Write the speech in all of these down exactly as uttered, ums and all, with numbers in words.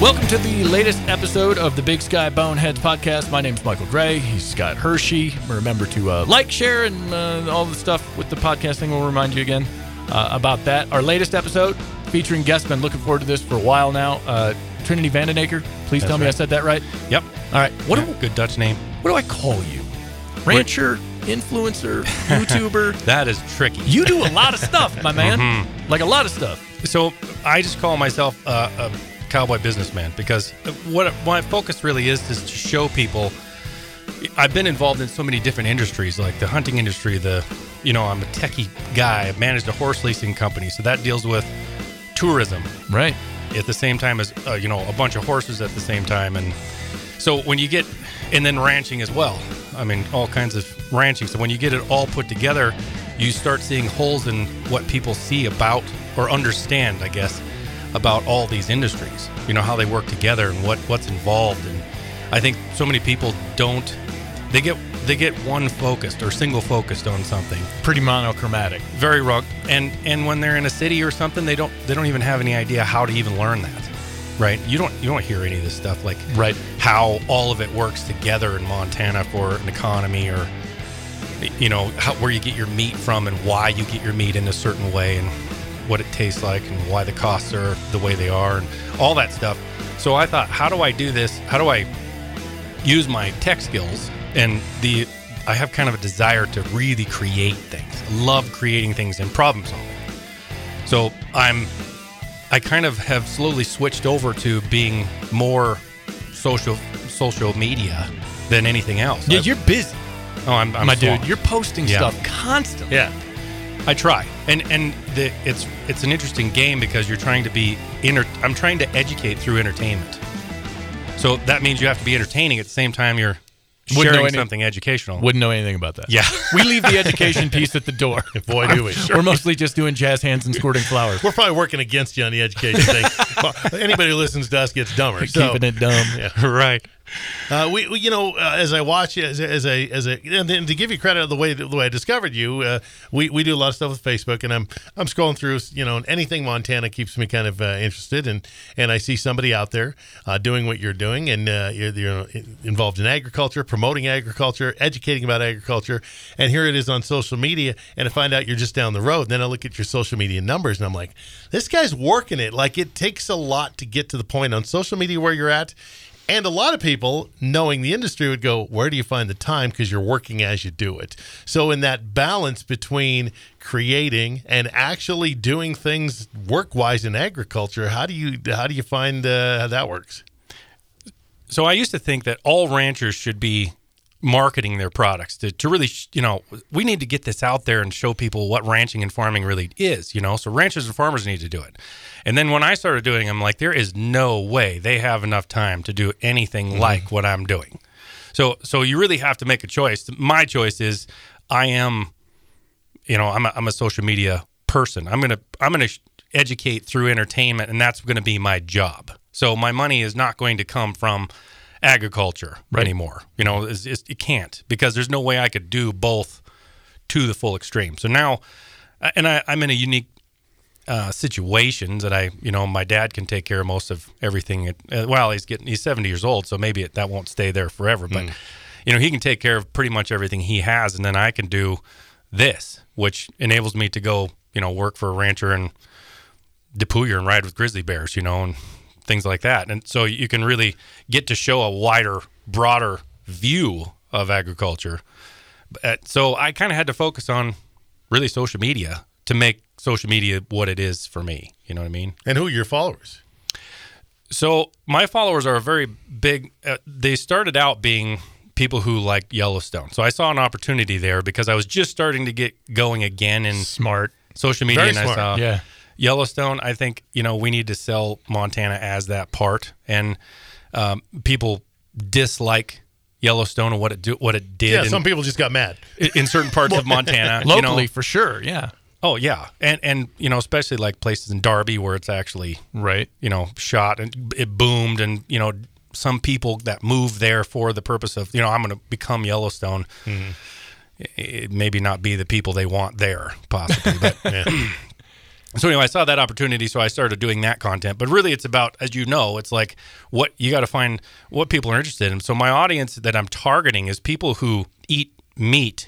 Welcome to the latest episode of the Big Sky Boneheads podcast. My name's Michael Gray. He's Scott Hershey. Remember to uh, like, share, and uh, all the stuff with the podcasting. We'll remind you again uh, about that. Our latest episode featuring guests. Been looking forward to this for a while now. Uh, Trinity Vandenaker. Please That's tell me right. I said that right. Yep. All right. What Yeah, do good Dutch name. what do I call you? Rancher, influencer, YouTuber. That is tricky. You do a lot of stuff, my man. Mhm. Like a lot of stuff. So I just call myself uh, a cowboy businessman because what my focus really is is to show people. I've been involved in so many different industries, like the hunting industry. The, you know, I'm a techie guy. I've managed a horse leasing company, so that deals with tourism Right. at the same time as uh, you know, a bunch of horses at the same time. And so when you get, and then ranching as well. I mean, all kinds of ranching. So when you get it all put together, you start seeing holes in what people see about or understand, I guess, about all these industries. You know, how they work together and what, what's involved. And I think so many people don't, they get they get one focused or single focused on something. Pretty monochromatic. Very wrong. And and when they're in a city or something, they don't they don't even have any idea how to even learn that. Right? You don't you don't hear any of this stuff, like Right. how all of it works together in Montana for an economy, or you know, how, where you get your meat from and why you get your meat in a certain way and what it tastes like and why the costs are the way they are and all that stuff. So I thought, how do I do this? How do I use my tech skills? And the I have kind of a desire to really create things. I love creating things and problem solving. So I'm I kind of have slowly switched over to being more social social media than anything else. Yeah, I've- you're busy, oh, I'm, I'm my swamped. dude. You're posting Yeah. stuff constantly. Yeah, I try, and and the, it's it's an interesting game because you're trying to be inter- I'm trying to educate through entertainment. So that means you have to be entertaining at the same time you're Wouldn't know sharing any- something educational. Wouldn't know anything about that. Yeah. We leave the education piece at the door. Boy, do we. We're mostly just doing jazz hands and squirting flowers. We're probably working against you on the education thing. Well, anybody who listens to us gets dumber. So, Keeping it dumb. yeah. Right. Uh, we, we, you know, uh, as I watch you, as, a- as a, as a, and then to give you credit the way the way I discovered you, uh, we, we do a lot of stuff with Facebook, and I'm I'm scrolling through, you know, and anything Montana keeps me kind of uh, interested, and and I see somebody out there uh, doing what you're doing, and uh, you're, you're involved in agriculture, promoting agriculture, educating about agriculture, and here it is on social media, and I find out you're just down the road. And then I look at your social media numbers, and I'm like, this guy's working it. Like, it takes a lot to get to the point on social media where you're at. And a lot of people, knowing the industry, would go, where do you find the time? Because you're working as you do it. So in that balance between creating and actually doing things work-wise in agriculture, how do you how do you find uh, how that works? So I used to think that all ranchers should be marketing their products to, to really, sh- you know, we need to get this out there and show people what ranching and farming really is, you know, so ranchers and farmers need to do it. And then when I started doing, I'm like, there is no way they have enough time to do anything mm-hmm. like what I'm doing. So, so you really have to make a choice. My choice is I am, you know, I'm a, I'm a social media person. I'm going to, I'm going to educate through entertainment, and that's going to be my job. So my money is not going to come from agriculture right. anymore. You know, it's, it's, it can't, because there's no way I could do both to the full extreme. So now, and I, I'm in a unique uh, situation that I, you know, my dad can take care of most of everything. At, uh, well, he's getting, he's seventy years old, so maybe it, that won't stay there forever. But, mm. you know, he can take care of pretty much everything he has, and then I can do this, which enables me to go, you know, work for a rancher in DePuyer and ride with grizzly bears, you know, and things like that. And so you can really get to show a wider, broader view of agriculture. But, so I kind of had to focus on really social media to make social media what it is for me. You know what I mean? And who are your followers? So my followers are a very big, uh, they started out being people who like Yellowstone. So I saw an opportunity there because I was just starting to get going again in smart social media. Very and smart. I saw yeah. Yellowstone. I think, you know, we need to sell Montana as that part, and um, people dislike Yellowstone and what it do, what it did. Yeah, in, some people just got mad in, in certain parts of Montana, Locally, you know. for sure, yeah. Oh yeah, and and you know, especially like places in Darby where it's actually right, you know, shot and it boomed, and you know, some people that move there for the purpose of, you know, I'm going to become Yellowstone. Mm-hmm. It maybe not be the people they want there, possibly, but. Yeah. So anyway, I saw that opportunity, so I started doing that content. But really, it's about, as you know, it's like what you got to find what people are interested in. So my audience that I'm targeting is people who eat meat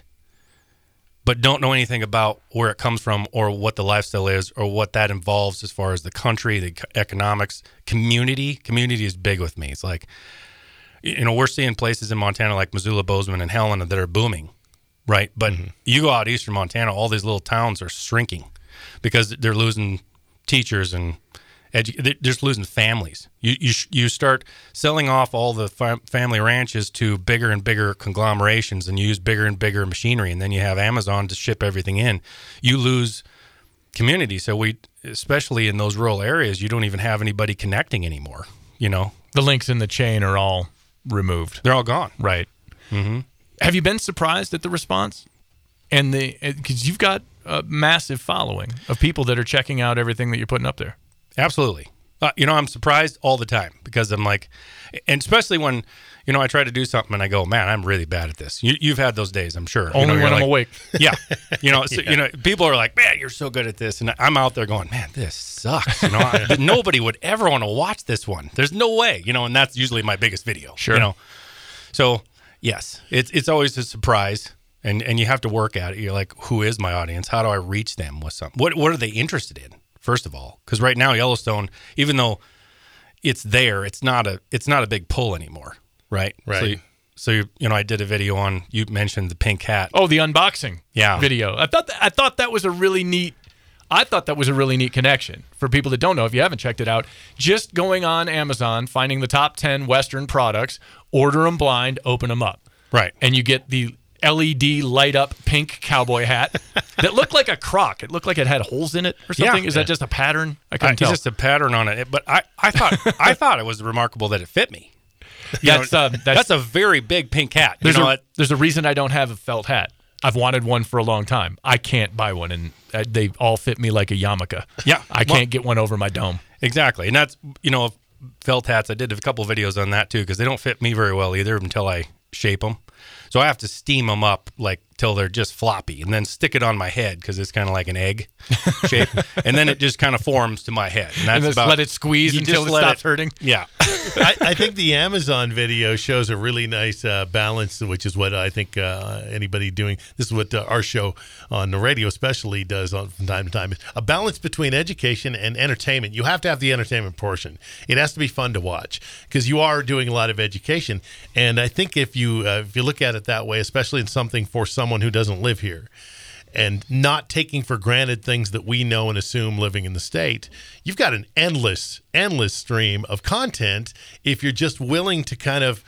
but don't know anything about where it comes from or what the lifestyle is or what that involves as far as the country, the economics, community. Community is big with me. It's like, you know, we're seeing places in Montana like Missoula, Bozeman, and Helena that are booming, right? But mm-hmm. you go out eastern Montana, all these little towns are shrinking because they're losing teachers and edu- they're just losing families. You you you start selling off all the fam- family ranches to bigger and bigger conglomerations, and you use bigger and bigger machinery, and then you have Amazon to ship everything in. You lose community. So we, especially in those rural areas, you don't even have anybody connecting anymore. You know, the links in the chain are all removed. They're all gone. Right. Mm-hmm. Have you been surprised at the response? And the because you've got a massive following of people that are checking out everything that you're putting up there. Absolutely. Uh, you know, I'm surprised all the time because I'm like, and especially when, you know, I try to do something and I go, man, I'm really bad at this. You, you've had those days, I'm sure. Only you know, when I'm like, awake. Yeah. You know, so, yeah. you know, people are like, man, you're so good at this. And I'm out there going, man, this sucks. You know, I, nobody would ever want to watch this one. There's no way, you know, and that's usually my biggest video. Sure. You know, so yes, it's, it's always a surprise. And and you have to work at it. You're like, who is my audience? How do I reach them with something? What what are they interested in, first of all? Because right now, Yellowstone, even though it's there, it's not a it's not a big pull anymore, right? Right. So, you, so you, you know, I did a video on, you mentioned the pink hat. Oh, the unboxing Yeah. video. I thought that, I thought that was a really neat. I thought that was a really neat connection for people that don't know. If you haven't checked it out, just going on Amazon, finding the top ten Western products, order them blind, open them up, Right. and you get the L E D light up pink cowboy hat that looked like a crock. It looked like it had holes in it or something. Yeah. Is that just a pattern? I I, couldn't it's tell. just a pattern on it. But I, I thought I thought it was remarkable that it fit me. You That's, know, uh, that's- that's a very big pink hat. You There's, know a, what? there's a reason I don't have a felt hat. I've wanted one for a long time. I can't buy one, and uh, they all fit me like a yarmulke. Yeah. I can't get one over my dome. Exactly. And that's, you know, felt hats. I did a couple videos on that too because they don't fit me very well either until I shape them. So I have to steam them up like till they're just floppy and then stick it on my head because it's kind of like an egg shape. And then it just kind of forms to my head. And that's And just about, let it squeeze you until just it let stops it- hurting. Yeah. I, I think the Amazon video shows a really nice uh, balance, which is what I think uh, anybody doing this is what uh, our show on the radio especially does on, from time to time. A balance between education and entertainment. You have to have the entertainment portion. It has to be fun to watch because you are doing a lot of education. And I think if you uh, if you look at it that way, especially in something for someone who doesn't live here, and not taking for granted things that we know and assume living in the state, you've got an endless, endless stream of content if you're just willing to kind of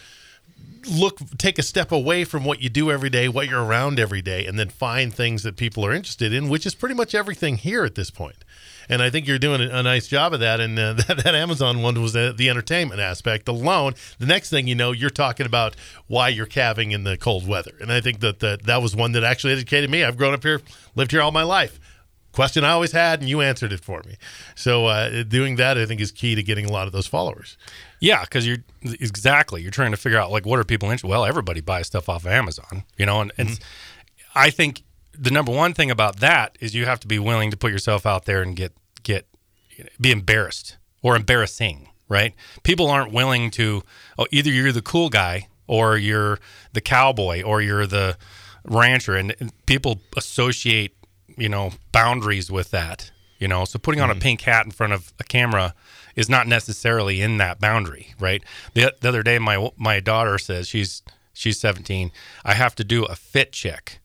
look, take a step away from what you do every day, what you're around every day, and then find things that people are interested in, which is pretty much everything here at this point. And I think you're doing a, a nice job of that. And uh, that, that Amazon one was uh, the entertainment aspect alone. The next thing you know, you're talking about why you're calving in the cold weather. And I think that that, that was one that actually educated me. I've grown up here, lived here all my life. Question I always had, and you answered it for me. So uh, doing that, I think, is key to getting a lot of those followers. Yeah, because you're exactly you're trying to figure out like what are people interested. Well, everybody buys stuff off of Amazon, you know, and, and mm-hmm. I think the number one thing about that is you have to be willing to put yourself out there and get get be embarrassed or embarrassing, right? People aren't willing to. Oh, either you're the cool guy or you're the cowboy or you're the rancher, and, and people associate, you know, boundaries with that. You know, so putting on mm-hmm. a pink hat in front of a camera is not necessarily in that boundary, right? The, the other day, my my daughter says she's she's seventeen. I have to do a fit check.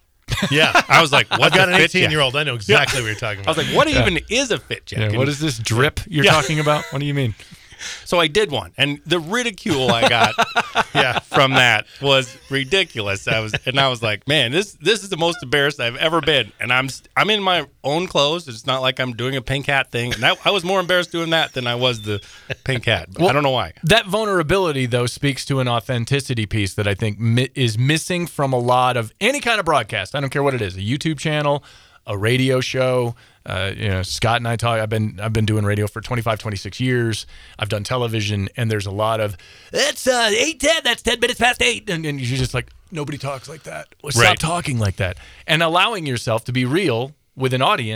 Yeah, I was like, "What?" I've got an eighteen-year-old. I know exactly yeah. what you're talking about. I was like, "What yeah. even is a fit check?" Yeah, what is this drip you're yeah. talking about? What do you mean? So I did one, and the ridicule I got yeah, from that was ridiculous. I was, and I was like, "Man, this this is the most embarrassed I've ever been." And I'm I'm in my own clothes. It's not like I'm doing a pink hat thing. And I, I was more embarrassed doing that than I was the pink hat. Well, I don't know why. That vulnerability, though, speaks to an authenticity piece that I think mi- is missing from a lot of any kind of broadcast. I don't care what it is, a YouTube channel, a radio show. Uh, you know, Scott and I talk. I've been I've been doing radio for twenty-five, twenty-six years. I've done television, and there's a lot of it's uh, eight ten. That's ten minutes past eight, and, and you're just like, nobody talks like that. Well, stop right. talking like that, and allowing yourself to be real with an audience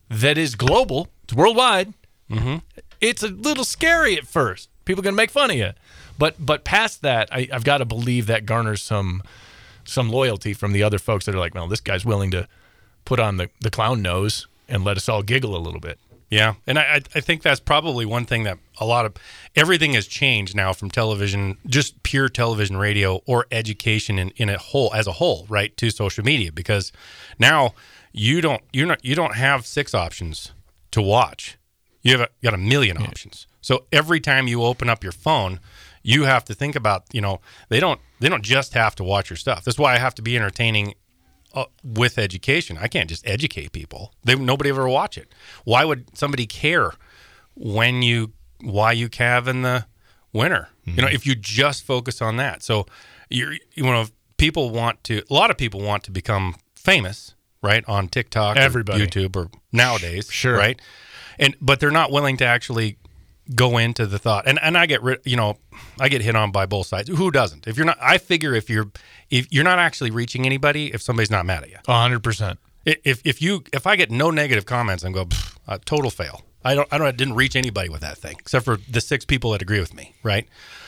that is global, it's worldwide, Mm-hmm. it's a little scary at first. People are going to make fun of you. But but past that, I, I've got to believe that garners some some loyalty from the other folks that are like, well, this guy's willing to put on the, the clown nose and let us all giggle a little bit. Yeah, and I I think that's probably one thing that a lot of everything has changed now from television, just pure television, radio, or education in, in a whole as a whole, right, to social media, because now you don't you not you don't have six options to watch. You have a, you got a million yeah. options. So every time you open up your phone, you have to think about, you know, they don't they don't just have to watch your stuff. That's why I have to be entertaining Uh, with education. I can't just educate people. They nobody ever watch it. Why would somebody care when you why you calve in the winter? Mm-hmm. You know, if you just focus on that. So you're you know, people want to. A lot of people want to become famous, right, on TikTok, Everybody. or YouTube, or nowadays, sure, right, and but they're not willing to actually go into the thought. And and I get rid, you know, I get hit on by both sides. Who doesn't? If you're not, I figure if you're if you're not actually reaching anybody, if somebody's not mad at you, a hundred percent. If if you if I get no negative comments, I'm go a total fail. I don't I don't I didn't reach anybody with that thing except for the six people that agree with me, right?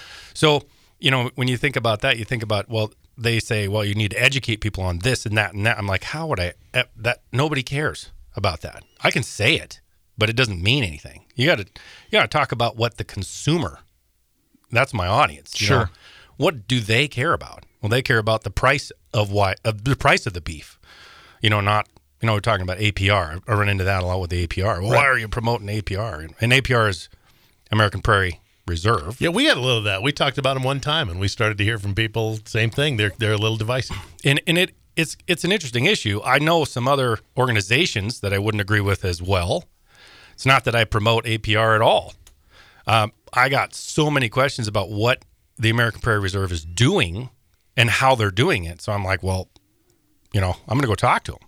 So you know, when you think about that, you think about, well, they say, well, you need to educate people on this and that and that. I'm like, how would I? That nobody cares about that. I can say it, but it doesn't mean anything. You got to you got to talk about what the consumer. That's my audience. You sure. know? What do they care about? Well, they care about the price of why of the price of the beef. You know, not you know we're talking about A P R. I run into that a lot with the A P R. Well, right. Why are you promoting A P R? And A P R is American Prairie Reserve. Yeah, we had a little of that. We talked about them one time, and we started to hear from people. Same thing. They're they're a little divisive. And and it it's it's an interesting issue. I know some other organizations that I wouldn't agree with as well. It's not that I promote A P R at all. Um, I got so many questions about what the American Prairie Reserve is doing and how they're doing it. So I'm like, well, you know, I'm going to go talk to them.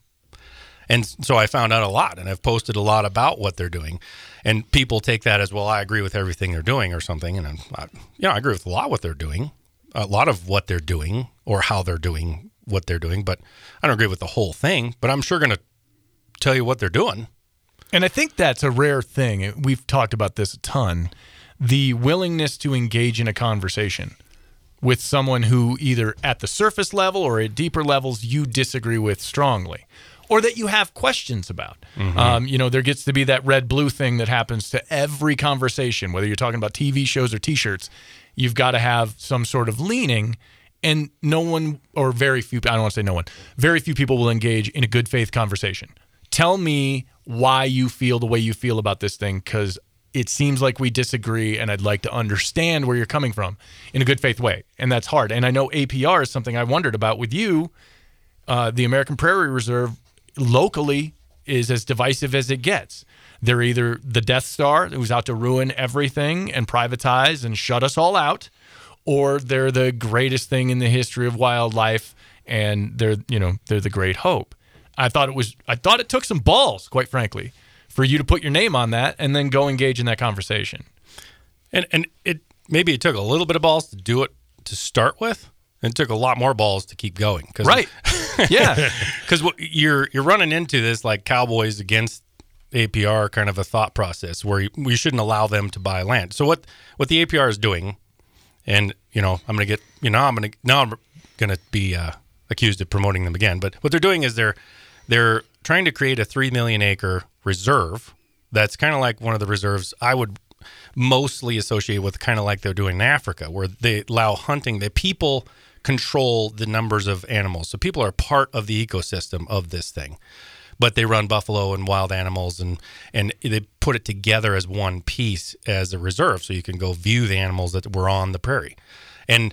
And so I found out a lot, and I've posted a lot about what they're doing. And people take that as, well, I agree with everything they're doing or something. And I'm, I, you know, I agree with a lot of what they're doing, a lot of what they're doing or how they're doing what they're doing. But I don't agree with the whole thing, but I'm sure going to tell you what they're doing. And I think that's a rare thing. We've talked about this a ton. The willingness to engage in a conversation with someone who either at the surface level or at deeper levels you disagree with strongly, or that you have questions about. Mm-hmm. Um, you know, there gets to be that red-blue thing that happens to every conversation, whether you're talking about T V shows or T-shirts. You've got to have some sort of leaning, and no one, or very few, I don't want to say no one, very few people will engage in a good faith conversation. Tell me why you feel the way you feel about this thing, because it seems like we disagree, and I'd like to understand where you're coming from in a good faith way. And that's hard. And I know A P R is something I wondered about with you. Uh, the American Prairie Reserve locally is as divisive as it gets. They're either the Death Star who's out to ruin everything and privatize and shut us all out, or they're the greatest thing in the history of wildlife, and they're, you know, they're the great hope. I thought it was I thought it took some balls, quite frankly, for you to put your name on that and then go engage in that conversation. And and it maybe it took a little bit of balls to do it to start with, and it took a lot more balls to keep going. Cause, right. Yeah. Because you're you're running into this like cowboys against A P R kind of a thought process where you, we shouldn't allow them to buy land. So what what the A P R is doing, and you know I'm gonna get you know I'm gonna now I'm gonna be uh, accused of promoting them again. But what they're doing is they're they're trying to create a three million acre reserve that's kind of like one of the reserves I would mostly associate with, kind of like they're doing in Africa, where they allow hunting. The people control the numbers of animals, so people are part of the ecosystem of this thing. But they run buffalo and wild animals, and and they put it together as one piece as a reserve, so you can go view the animals that were on the prairie. And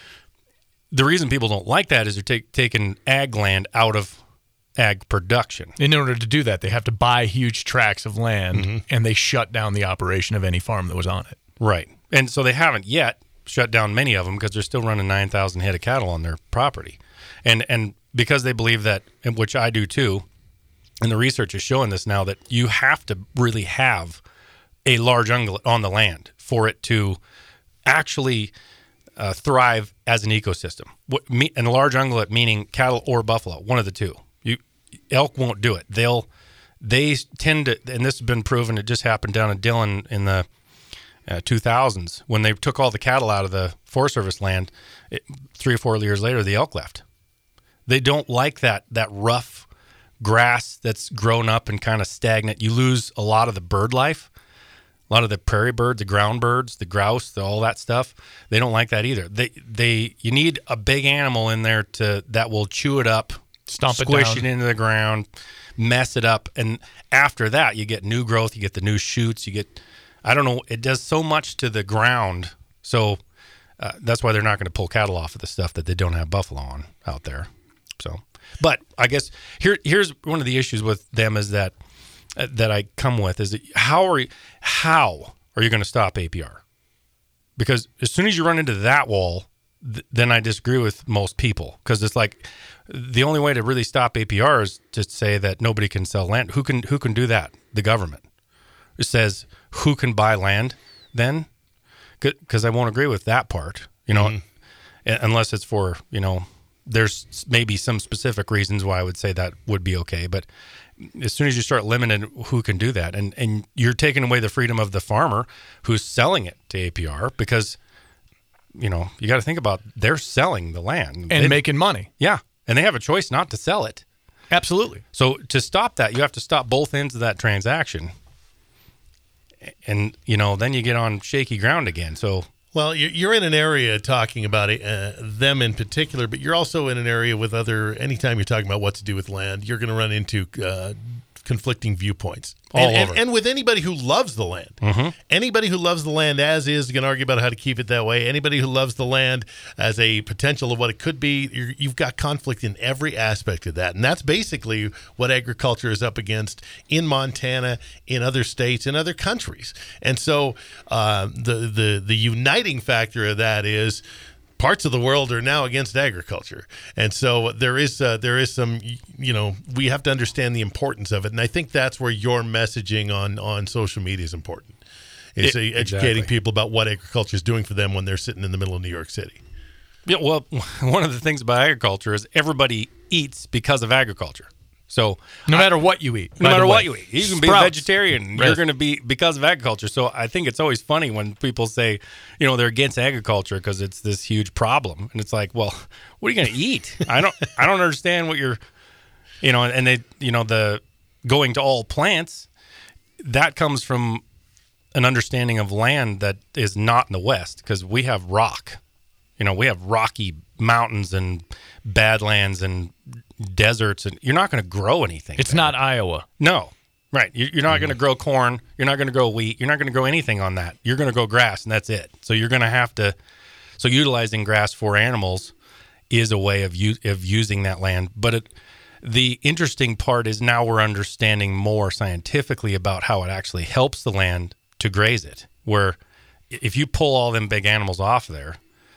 the reason people don't like that is they're take, taking ag land out of ag production. In order to do that, they have to buy huge tracts of land, mm-hmm. and they shut down the operation of any farm that was on it. Right. And so they haven't yet shut down many of them because they're still running nine thousand head of cattle on their property. And and because they believe that, and which I do too, and the research is showing this now, that you have to really have a large ungulate on the land for it to actually uh, thrive as an ecosystem. What, me, and a large ungulate meaning cattle or buffalo, one of the two. You elk won't do it. They'll they tend to, and this has been proven, it just happened down in Dillon in the uh, two thousands when they took all the cattle out of the Forest Service land. It, three or four years later, the elk left. They don't like that that rough grass that's grown up and kind of stagnant. You lose a lot of the bird life, a lot of the prairie birds, the ground birds, the grouse, the, all that stuff. They don't like that either. They they you need a big animal in there to that will chew it up, Stomp it squish down. it into the ground, mess it up, and after that you get new growth, you get the new shoots, you get I don't know, it does so much to the ground. So uh, that's why they're not going to pull cattle off of the stuff that they don't have buffalo on out there. So, but I guess here here's one of the issues with them is that uh, that I come with is that how are you, how are you going to stop A P R? Because as soon as you run into that wall, th- then I disagree with most people because it's like the only way to really stop A P R is to say that nobody can sell land. Who can who can do that? The government. It says who can buy land then? Because I won't agree with that part, you know, mm-hmm. unless it's for, you know, there's maybe some specific reasons why I would say that would be okay. But as soon as you start limiting who can do that, and, and you're taking away the freedom of the farmer who's selling it to A P R because, you know, you got to think about they're selling the land. And they, making money. Yeah. And they have a choice not to sell it. Absolutely. So to stop that, you have to stop both ends of that transaction. And, you know, then you get on shaky ground again. So, well, you're in an area talking about it, uh, them in particular, but you're also in an area with other, anytime you're talking about what to do with land, you're going to run into uh, conflicting viewpoints. All and, over. And, and with anybody who loves the land. Mm-hmm. Anybody who loves the land as is going to argue about how to keep it that way. Anybody who loves the land as a potential of what it could be, you're, you've got conflict in every aspect of that. And that's basically what agriculture is up against in Montana, in other states, in other countries. And so uh, the, the, the uniting factor of that is parts of the world are now against agriculture. And so there is uh, there is some, you know, we have to understand the importance of it. And I think that's where your messaging on, on social media is important. Is It- uh, educating exactly. people about what agriculture is doing for them when they're sitting in the middle of New York City. yeah, well, one of the things about agriculture is everybody eats because of agriculture. So No matter what you eat. no by the matter way. what you eat, you can be a Sprouts. vegetarian. Right. You're going to be because of agriculture. So I think it's always funny when people say, you know, they're against agriculture because it's this huge problem, and it's like, well, what are you going to eat? I don't, I don't understand what you're, you know, and they, you know, the going to all plants that comes from an understanding of land that is not in the West because we have rock, you know, we have rocky mountains and badlands and deserts, and you're not going to grow anything. It's there. not Iowa. No, right. You- You're not going to grow corn. You're not going to grow wheat. You're not going to grow anything on that. You're going to grow grass, and that's it. So you're going to have to. So utilizing grass for animals is a way of u- of using that land. But it, the interesting part is now we're understanding more scientifically about how it actually helps the land to graze it. Where if you pull all them big animals off there,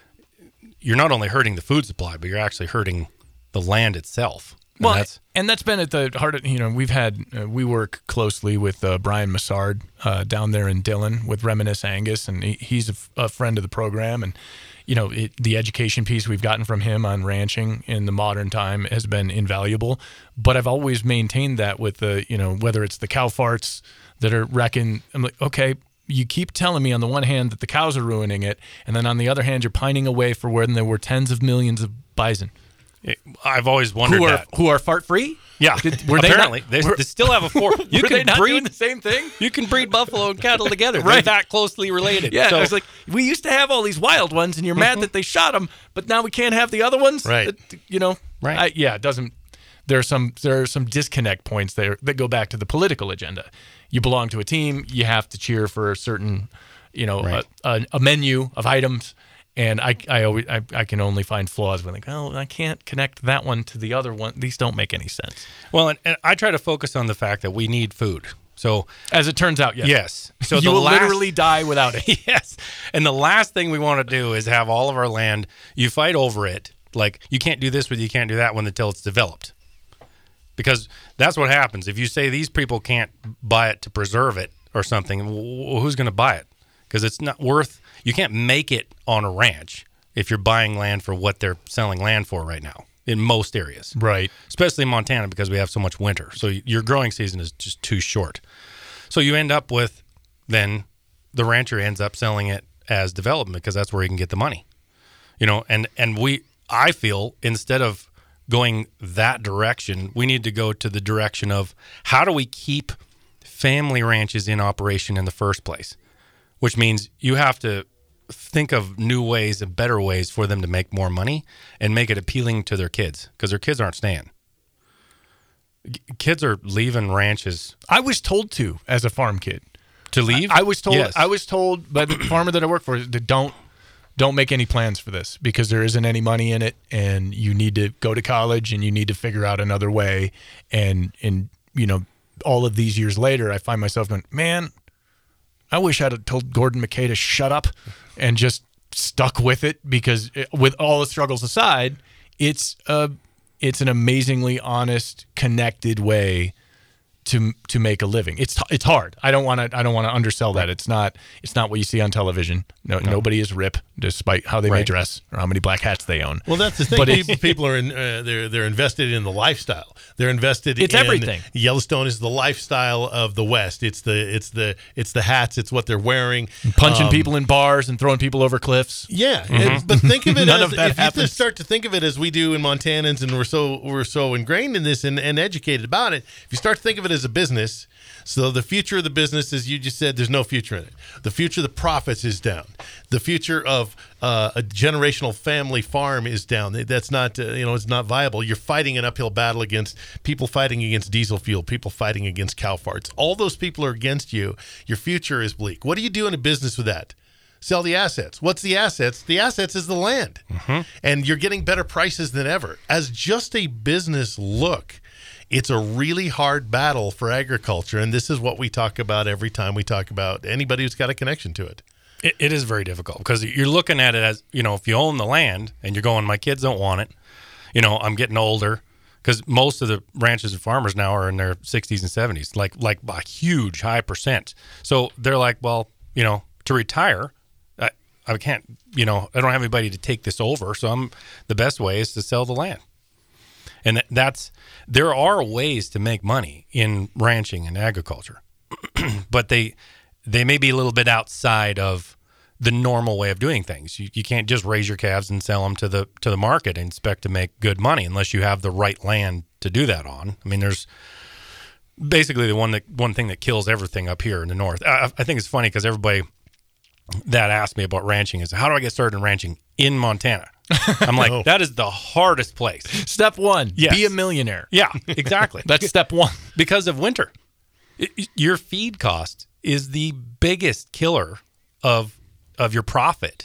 you're not only hurting the food supply, but you're actually hurting the land itself. And Well, that's and that's been at the heart of, you know, we've had, uh, we work closely with uh, Brian Massard uh, down there in Dillon with Reminisce Angus, and he, he's a, f- a friend of the program. And, you know, it, the education piece we've gotten from him on ranching in the modern time has been invaluable. But I've always maintained that with the, you know, whether it's the cow farts that are wrecking, I'm like, okay, you keep telling me on the one hand that the cows are ruining it, and then on the other hand, you're pining away for when there were tens of millions of bison. it, I've always wondered Who are that. who are fart free? Yeah, Did- were they apparently not- they, were- they still have a four. You Were they can not doing breed the same thing? You can breed buffalo and cattle together. Right. They're that closely related. Yeah, So, I was like, we used to have all these wild ones, and you're mad that they shot them, but now we can't have the other ones. Right. That- you know. Right. I, yeah, it doesn't. There are some there are some disconnect points there that go back to the political agenda. You belong to a team. You have to cheer for a certain, you know, Right. a, a, a menu of items. And I, I always, I, I can only find flaws when I go, oh, I can't connect that one to the other one. These don't make any sense. well, and, and I try to focus on the fact that we need food. So As it turns out, yes. yes, so you the will last, literally die without it. yes, and the last thing we want to do is have all of our land. You fight over it. Like you can't do this, but you can't do that one until it's developed. Because that's what happens. If you say these people can't buy it to preserve it or something, wh- who's going to buy it? Because it's not worth. You can't make it on a ranch if you're buying land for what they're selling land for right now. in most areas. Right. Especially in Montana because we have so much winter. So your growing season is just too short. So you end up with then the rancher ends up selling it as development because that's where he can get the money. You know, and, and we I feel instead of going that direction, we need to go to the direction of how do we keep family ranches in operation in the first place, which means you have to think of new ways and better ways for them to make more money and make it appealing to their kids because their kids aren't staying. Kids are leaving ranches. I was told to as a farm kid. To leave? I, I was told Yes. I was told by the farmer that I work for that don't don't make any plans for this because there isn't any money in it and you need to go to college and you need to figure out another way. And and you know, all of these years later I find myself going, man, I wish I'd have told Gordon McKay to shut up and just stuck with it because it, with all the struggles aside, it's a it's an amazingly honest, connected way to to make a living. It's it's hard. I don't want to I don't want to undersell that. It's not it's not what you see on television. No, no. Nobody is Rip, despite how they may Right. dress or how many black hats they own. Well, that's the thing. But people, it's- people are in, uh, they're they're invested in the lifestyle. They're invested. It's in everything. Yellowstone is the lifestyle of the West. It's the it's the it's the hats. It's what they're wearing. Punching Um, people in bars and throwing people over cliffs. Yeah, and- but think of it None as of that if you happens. just start to think of it as we do in Montanans, and we're so we're so ingrained in this and, and educated about it. If you start to think of it as a business, so the future of the business, as you just said, there's no future in it. The future of the profits is down. The future of uh, a generational family farm is down. That's not uh, you know it's not viable. You're fighting an uphill battle against people fighting against diesel fuel, people fighting against cow farts. All those people are against you. Your future is bleak. What do you do in a business with that? Sell the assets. What's the assets? The assets is the land. Mm-hmm. And you're getting better prices than ever. As just a business look, it's a really hard battle for agriculture. And this is what we talk about every time we talk about anybody who's got a connection to it. It, it is very difficult because you're looking at it as, you know, if you own the land and you're going, my kids don't want it, you know, I'm getting older. Because most of the ranches and farmers now are in their sixties and seventies, like like a huge high percent. So they're like, well, you know, to retire, I, I can't, you know, I don't have anybody to take this over. So I'm the best way is to sell the land. And that, that's there are ways to make money in ranching and agriculture, but they they may be a little bit outside of the normal way of doing things. You, you can't just raise your calves and sell them to the to the market and expect to make good money unless you have the right land to do that on. I mean, there's basically the one that one thing that kills everything up here in the north. I, I think it's funny because everybody that asked me about ranching is, how do I get started in ranching in Montana? I'm like, Oh. that is the hardest place. Step one, Yes. be a millionaire. Yeah, exactly. That's step one. Because of winter. It- it- your feed cost is the biggest killer of of your profit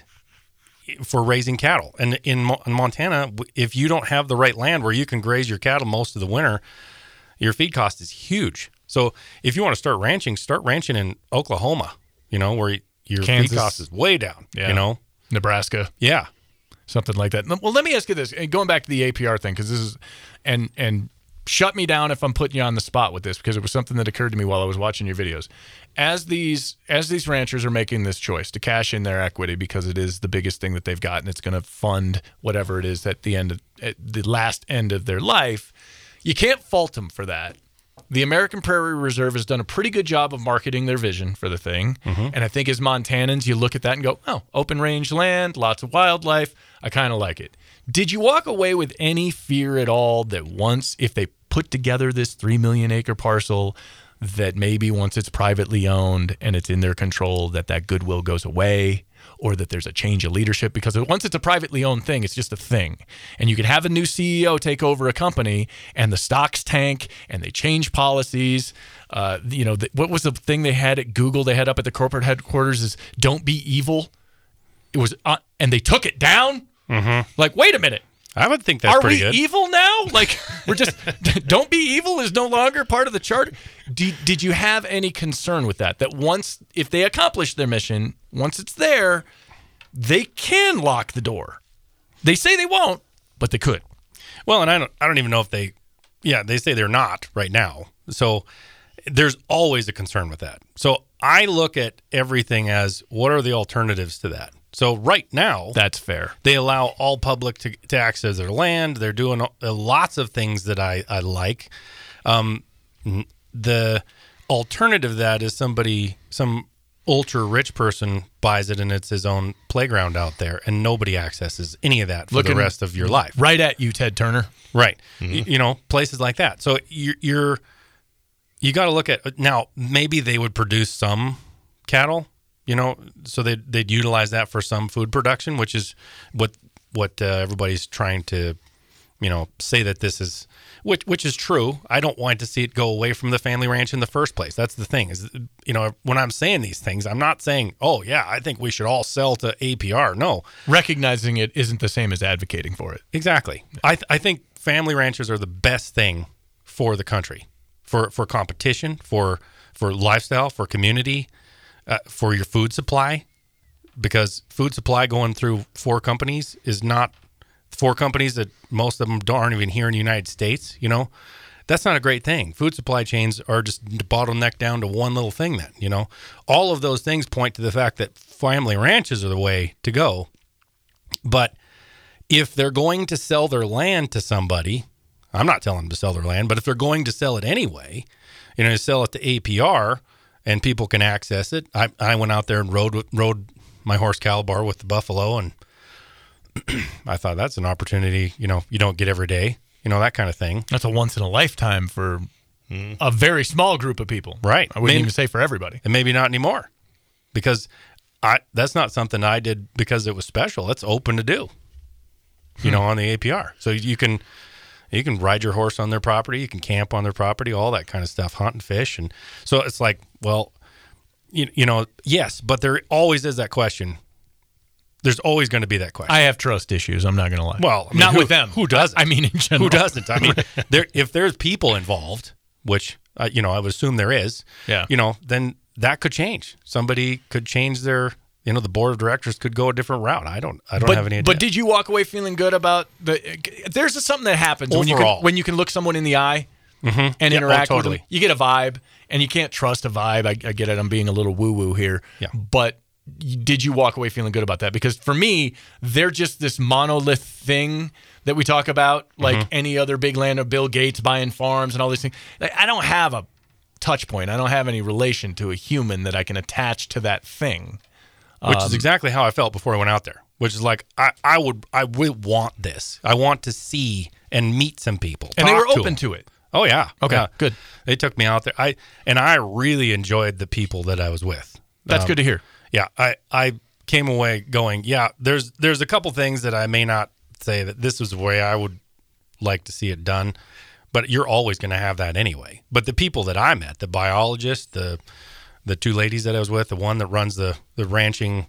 for raising cattle. And in, Mo- in Montana, w- if you don't have the right land where you can graze your cattle most of the winter, your feed cost is huge. So if you want to start ranching, start ranching in Oklahoma, you know, where y- your Kansas. feed cost is way down, Yeah. you know? Nebraska. Yeah. Something like that. Well, let me ask you this. And going back to the A P R thing, because this is, and and shut me down if I'm putting you on the spot with this, because it was something that occurred to me while I was watching your videos. As these as these ranchers are making this choice to cash in their equity because it is the biggest thing that they've got, and it's going to fund whatever it is at the end of at the last end of their life, you can't fault them for that. The American Prairie Reserve has done a pretty good job of marketing their vision for the thing. Mm-hmm. And I think as Montanans, you look at that and go, oh, open range land, lots of wildlife. I kind of like it. Did you walk away with any fear at all that once, if they put together this three million acre parcel, that maybe once it's privately owned and it's in their control, that that goodwill goes away? Or that there's a change of leadership? Because once it's a privately owned thing, it's just a thing. And you could have a new C E O take over a company and the stocks tank and they change policies. Uh, you know, the, what was the thing they had at Google, they had up at the corporate headquarters is don't be evil. It was, uh, and they took it down. Mm-hmm. Like, wait a minute. I would think that's Are pretty we good. evil now? Like, we're just, don't be evil is no longer part of the charter. Did, did you have any concern with that? That once, if they accomplish their mission, once it's there, they can lock the door. They say they won't, but they could. Well, and I don't I don't even know if they yeah, they say they're not right now. So there's always a concern with that. So I look at everything as what are the alternatives to that? So right now, That's fair. they allow all public to, to access their land. They're doing uh, lots of things that I, I like. Um, the alternative to that is somebody, some ultra rich person buys it and it's his own playground out there, and nobody accesses any of that for Looking the rest of your life. Right at you, Ted Turner. Right. Y- You, know, places like that. So you're, you're you got to look at now. Maybe they would produce some cattle, you know, so they they'd utilize that for some food production, which is what what uh, everybody's trying to, you know, say that this is, which which is true. I don't want to see it go away from the family ranch in the first place. That's the thing is, you know, when I'm saying these things, I'm not saying, oh yeah, I think we should all sell to A P R. No, Recognizing it isn't the same as advocating for it. exactly. I th- I think family ranches are the best thing for the country, for for competition, for for lifestyle, for community, uh, for your food supply, because food supply going through four companies is not four companies that most of them don't, aren't even here in the United States. You know, that's not a great thing. Food supply chains are just bottlenecked down to one little thing. Then, you know, all of those things point to the fact that family ranches are the way to go. But if they're going to sell their land to somebody, I'm not telling them to sell their land, but if they're going to sell it anyway, you know, sell it to A P R and people can access it. I, I went out there and rode with- rode my horse Calabar with the buffalo, and I thought that's an opportunity, you know, you don't get every day, you know, that kind of thing. That's a once in a lifetime for a very small group of people. Right. I wouldn't Maybe- even say for everybody. And maybe not anymore, because I that's not something I did because it was special. It's open to do, you know, on the A P R. So you can you can ride your horse on their property, you can camp on their property, all that kind of stuff, hunt and fish. And so it's like, well, you, you know, yes, but there always is that question. There's always going to be that question. I have trust issues. I'm not going to lie. Well, I mean, not who- with them. who doesn't? I mean, in general. Who doesn't? I mean, there if there's people involved, which uh, you know, I would assume there is. Yeah. You know, then that could change. Somebody could change their. You know, the board of directors could go a different route. I don't. I don't but, have any idea. But did you walk away feeling good about the? There's something that happens when you Overall. can, when you can look someone in the eye and Yeah, oh, interact with totally. them. You get a vibe, and you can't trust a vibe. I, I get it. I'm being a little woo woo here. Yeah. But did you walk away feeling good about that? Because for me, they're just this monolith thing that we talk about, like Mm-hmm. any other big land of Bill Gates buying farms and all these things. Like, I don't have a touch point. I don't have any relation to a human that I can attach to that thing. which Um, is exactly how I felt before I went out there. Which is like I, I would I would want this. I want to see and meet some people. And they talk were open them. to it. Oh yeah. Okay, Yeah. good. They took me out there. I and I really enjoyed the people that I was with. That's Um, good to hear. Yeah, I, I came away going, yeah, there's there's a couple things that I may not say that this is the way I would like to see it done, but you're always going to have that anyway. But the people that I met, the biologist, the the two ladies that I was with, the one that runs the the ranching,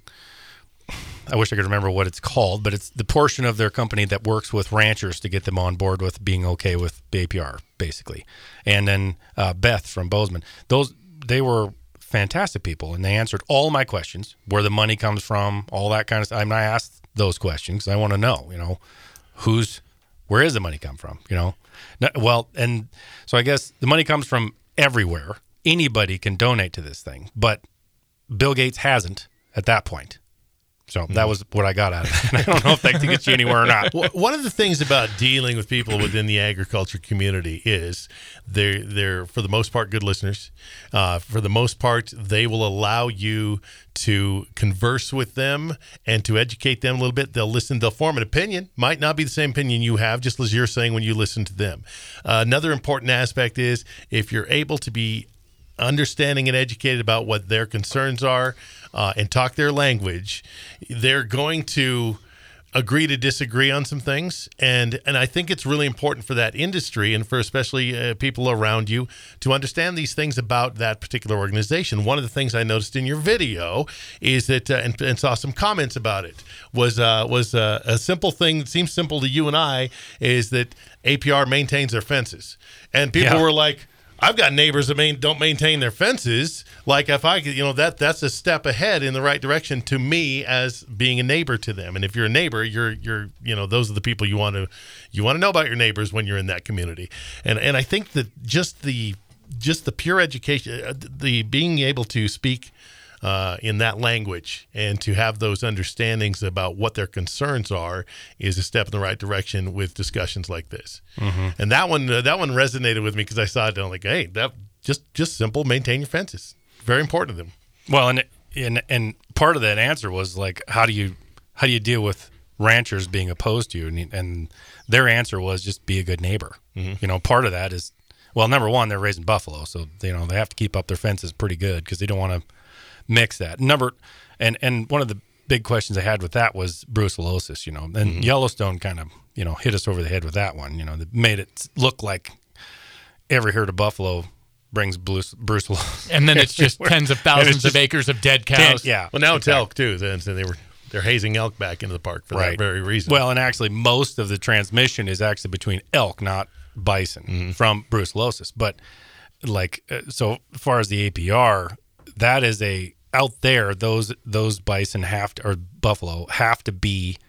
I wish I could remember what it's called, but it's the portion of their company that works with ranchers to get them on board with being okay with A P R, basically. And then uh, Beth from Bozeman. Those they were fantastic people, and they answered all my questions, where the money comes from, all that kind of stuff. I mean, I asked those questions 'cause I want to know, you know, who's, where is the money come from, you know? No- Well, and so I guess the money comes from everywhere. Anybody can donate to this thing, but Bill Gates hasn't at that point. So that was what I got out of it. I don't know if that gets you anywhere or not. Well, one of the things about dealing with people within the agriculture community is they're they're for the most part good listeners. Uh, for the most part, they will allow you to converse with them and to educate them a little bit. They'll listen. They'll form an opinion. Might not be the same opinion you have, just as you're saying when you listen to them. Uh, another important aspect is if you're able to be understanding and educated about what their concerns are uh, and talk their language, they're going to agree to disagree on some things. And and I think it's really important for that industry and for especially uh, people around you to understand these things about that particular organization. One of the things I noticed in your video is that, uh, and, and saw some comments about it, was uh, was uh, a simple thing that seems simple to you and I, is that A P R maintains their fences. And people Yeah. were like, I've got neighbors that main, don't maintain their fences. Like if I could, you know, that that's a step ahead in the right direction to me as being a neighbor to them. And if you're a neighbor, you're you're you know those are the people you want to you want to know about your neighbors when you're in that community. And and I think that just the just the pure education, uh, the being able to speak uh, in that language, and to have those understandings about what their concerns are is a step in the right direction with discussions like this. Mm-hmm. And that one, uh, that one resonated with me because I saw it and I'm like, hey, that just just simple, maintain your fences. Very important to them. Well, and and and part of that answer was like, how do you how do you deal with ranchers being opposed to you? And, and their answer was just be a good neighbor. Mm-hmm. You know, part of that is, well, number one, they're raising buffalo, so you know they have to keep up their fences pretty good because they don't want to mix that. Number, and and one of the big questions I had with that was brucellosis. You know, and mm-hmm. Yellowstone kind of you know hit us over the head with that one. You know, that made it look like every herd of buffalo brings bruce, brucellosis, and then it's just tens of thousands just, of acres of dead cows. Ten, yeah, well now exactly. it's elk too. Then so they were. They're hazing elk back into the park for right. that very reason. Well, and actually, most of the transmission is actually between elk, not bison, mm-hmm. from brucellosis. But like, uh, so far as the A P R, that is a out there. Those those bison have to, or buffalo have to be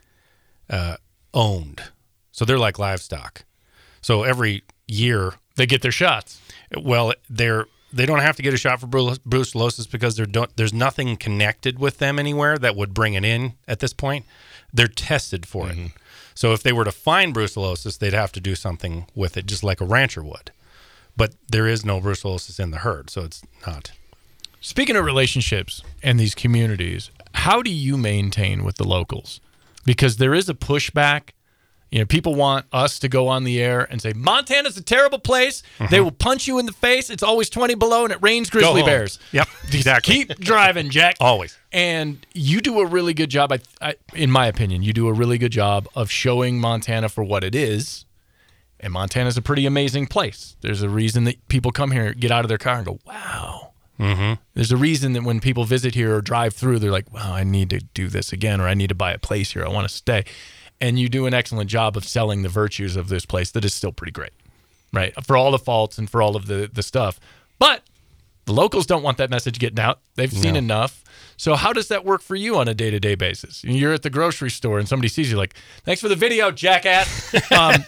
uh, owned. So they're like livestock. So every year they get their shots. Well, they're. They don't have to get a shot for brucellosis because there don't, there's nothing connected with them anywhere that would bring it in at this point. They're tested for mm-hmm. it. So if they were to find brucellosis, they'd have to do something with it, just like a rancher would. But there is no brucellosis in the herd, so it's not. Speaking of relationships and these communities, how do you maintain with the locals? Because there is a pushback. You know, people want us to go on the air and say, Montana's a terrible place. Mm-hmm. They will punch you in the face. It's always twenty below and it rains grizzly bears. Yep, exactly. Keep driving, Jack. Always. And you do a really good job, I, I, in my opinion, you do a really good job of showing Montana for what it is. And Montana's a pretty amazing place. There's a reason that people come here, get out of their car and go, wow. Mm-hmm. There's a reason that when people visit here or drive through, they're like, wow, I need to do this again, or I need to buy a place here. I want to stay. And you do an excellent job of selling the virtues of this place that is still pretty great, right? For all the faults and for all of the, the stuff. But the locals don't want that message getting out. They've seen no. enough. So how does that work for you on a day-to-day basis? You're at the grocery store and somebody sees you like, thanks for the video, jackass. Um,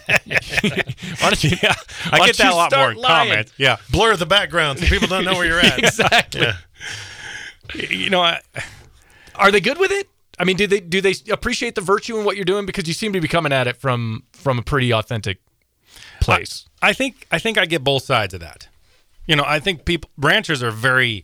why don't you, yeah, I get that a lot more in lying? comments. Yeah. Blur the background so people don't know where you're at. Exactly. Yeah. You know, I, are they good with it? I mean, do they do they appreciate the virtue in what you're doing? Because you seem to be coming at it from from a pretty authentic place. I, I think I think I get both sides of that. You know, I think people ranchers are very,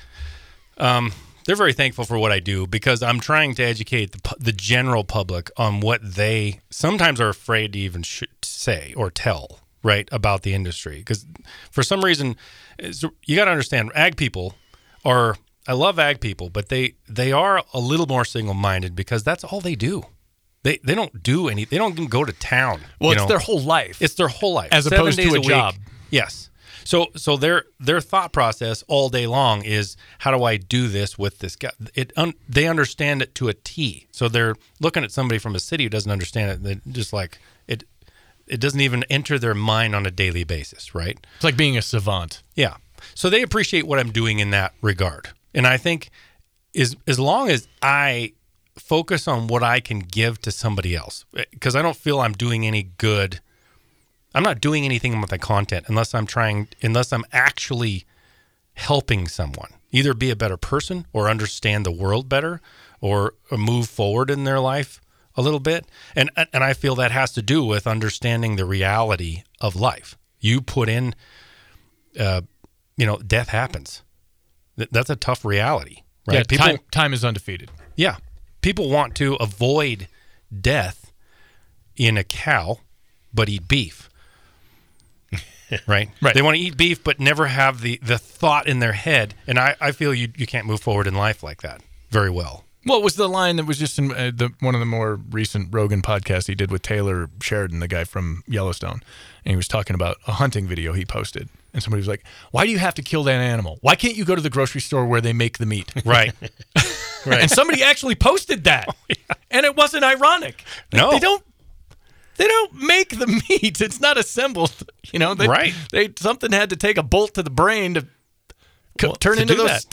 um, they're very thankful for what I do because I'm trying to educate the the general public on what they sometimes are afraid to even sh- say or tell, right, about the industry. Because for some reason, you got to understand, ag people are. I love ag people, but they, they are a little more single-minded because that's all they do. They they don't do any. They don't even go to town. Well, you it's know? their whole life. It's their whole life, as Seven opposed days to a, a job. Week. Yes. So so their their thought process all day long is how do I do this with this guy? It un, they understand it to a T. So they're looking at somebody from a city who doesn't understand it. They're just like it. It doesn't even enter their mind on a daily basis, right? It's like being a savant. Yeah. So they appreciate what I'm doing in that regard, and I think. Is as long as I focus on what I can give to somebody else, because I don't feel I'm doing any good. I'm not doing anything with my content unless I'm trying, unless I'm actually helping someone either be a better person or understand the world better or, or move forward in their life a little bit. And and I feel that has to do with understanding the reality of life. You put in, uh, you know, death happens. That's a tough reality. Right. Yeah, people, time, time is undefeated. Yeah. People want to avoid death in a cow, but eat beef. Right? Right. They want to eat beef, but never have the, the thought in their head. And I, I feel you you can't move forward in life like that very well. What was the line that was just in uh, the, one of the more recent Rogan podcasts he did with Taylor Sheridan, the guy from Yellowstone? And he was talking about a hunting video he posted. And somebody was like, why do you have to kill that animal? Why can't you go to the grocery store where they make the meat? Right. Right. And somebody actually posted that. Oh, yeah. And it wasn't ironic. No. They don't they don't make the meat. It's not assembled. You know, they, right. They something had to take a bolt to the brain to co- well, turn to into those that. steaks.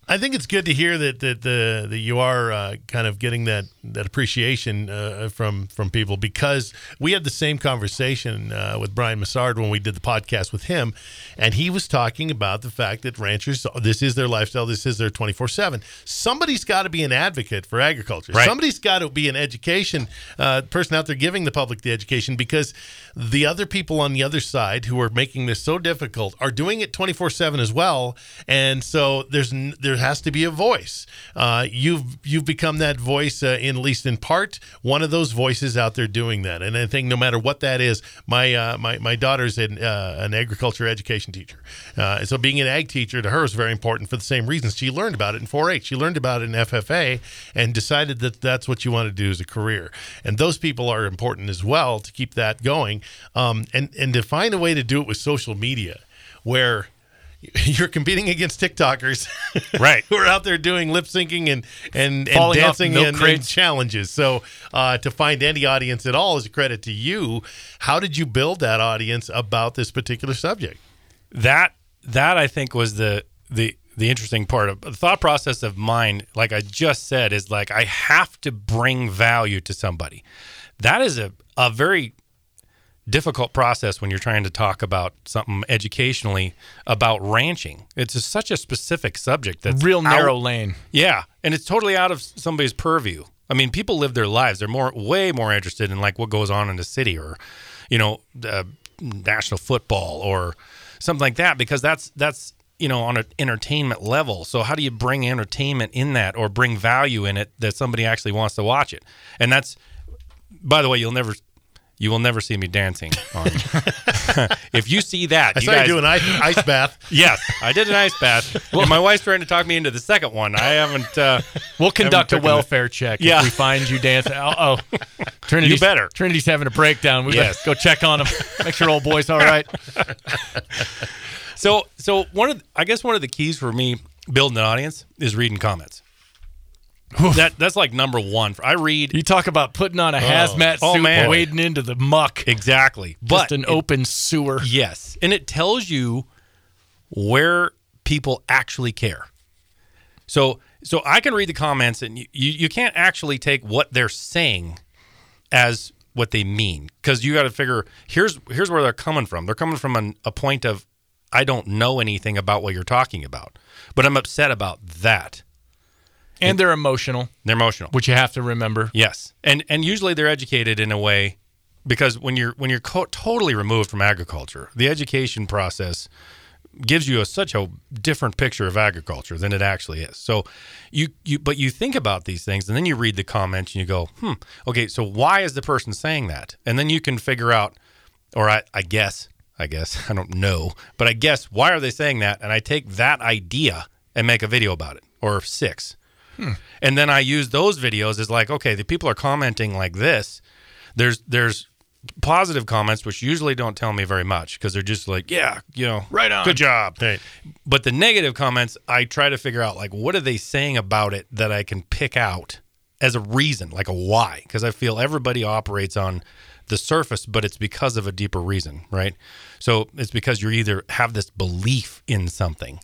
I think it's good to hear that that the that you are uh, kind of getting that that appreciation uh, from from people, because we had the same conversation uh, with Brian Massard when we did the podcast with him, and he was talking about the fact that ranchers, this is their lifestyle, this is their twenty-four seven. Somebody's got to be an advocate for agriculture. Right. Somebody's got to be an education uh, person out there giving the public the education, because the other people on the other side who are making this so difficult are doing it twenty-four seven as well, and so there's there has to be a voice. Uh, you've you've become that voice, uh, in at least in part, one of those voices out there doing that. And I think no matter what that is, my uh, my my daughter's an, uh, an agriculture education teacher, uh, and so being an ag teacher to her is very important for the same reasons. She learned about it in four H. She learned about it in F F A, and decided that that's what you want to do as a career. And those people are important as well to keep that going, um, and and to find a way to do it with social media, where you're competing against TikTokers, right, who are out there doing lip syncing and and, and Falling off dancing milk and, and crates. challenges. So uh, to find any audience at all is a credit to you. How did you build that audience about this particular subject? That that I think was the the the interesting part of the thought process of mine. Like I just said, is like I have to bring value to somebody. That is a a very difficult process when you're trying to talk about something educationally about ranching. It's a, such a specific subject that's Real narrow out, lane. Yeah, and it's totally out of somebody's purview. I mean, people live their lives. They're more, way more interested in like what goes on in the city, or, you know, uh, national football or something like that, because that's that's you know on an entertainment level. So how do you bring entertainment in that, or bring value in it that somebody actually wants to watch it? And that's, by the way, you'll never. You will never see me dancing on. If you see that, I you saw guys, you do an ice, ice bath. Yes, I did an ice bath. Well, my wife's trying to talk me into the second one. I haven't. Uh, We'll conduct a taken welfare check Yeah. if we find you dancing. Uh oh, Trinity's, You better. Trinity's having a breakdown. We Yes. better go check on him. Make sure old boy's all right. so, so one of the, I guess one of the keys for me building an audience is reading comments. that that's like number one. I read You talk about putting on a hazmat Oh, suit man. and wading into the muck. exactly, Just but an it- open sewer. yes, and it tells you where people actually care. So, so I can read the comments, and you, you, you can't actually take what they're saying as what they mean, because you got to figure here's here's where they're coming from. They're coming from an, a point of I don't know anything about what you're talking about, but I'm upset about that. And they're emotional, They're emotional. which you have to remember. Yes, and and usually they're educated in a way, because when you're when you're co- totally removed from agriculture, the education process gives you a, such a different picture of agriculture than it actually is. So you you but you think about these things, and then you read the comments and you go, hmm, okay, so why is the person saying that? And then you can figure out, or I, I guess, I guess I don't know, but I guess why are they saying that? And I take that idea and make a video about it, or six. Hmm. And then I use those videos as like, okay, the people are commenting like this. There's there's positive comments, which usually don't tell me very much, because they're just like, yeah, you know, Right on. good job. Right. But the negative comments, I try to figure out, like, what are they saying about it that I can pick out as a reason, like a why? Because I feel everybody operates on the surface, but it's because of a deeper reason, right? So it's because you either have this belief in something.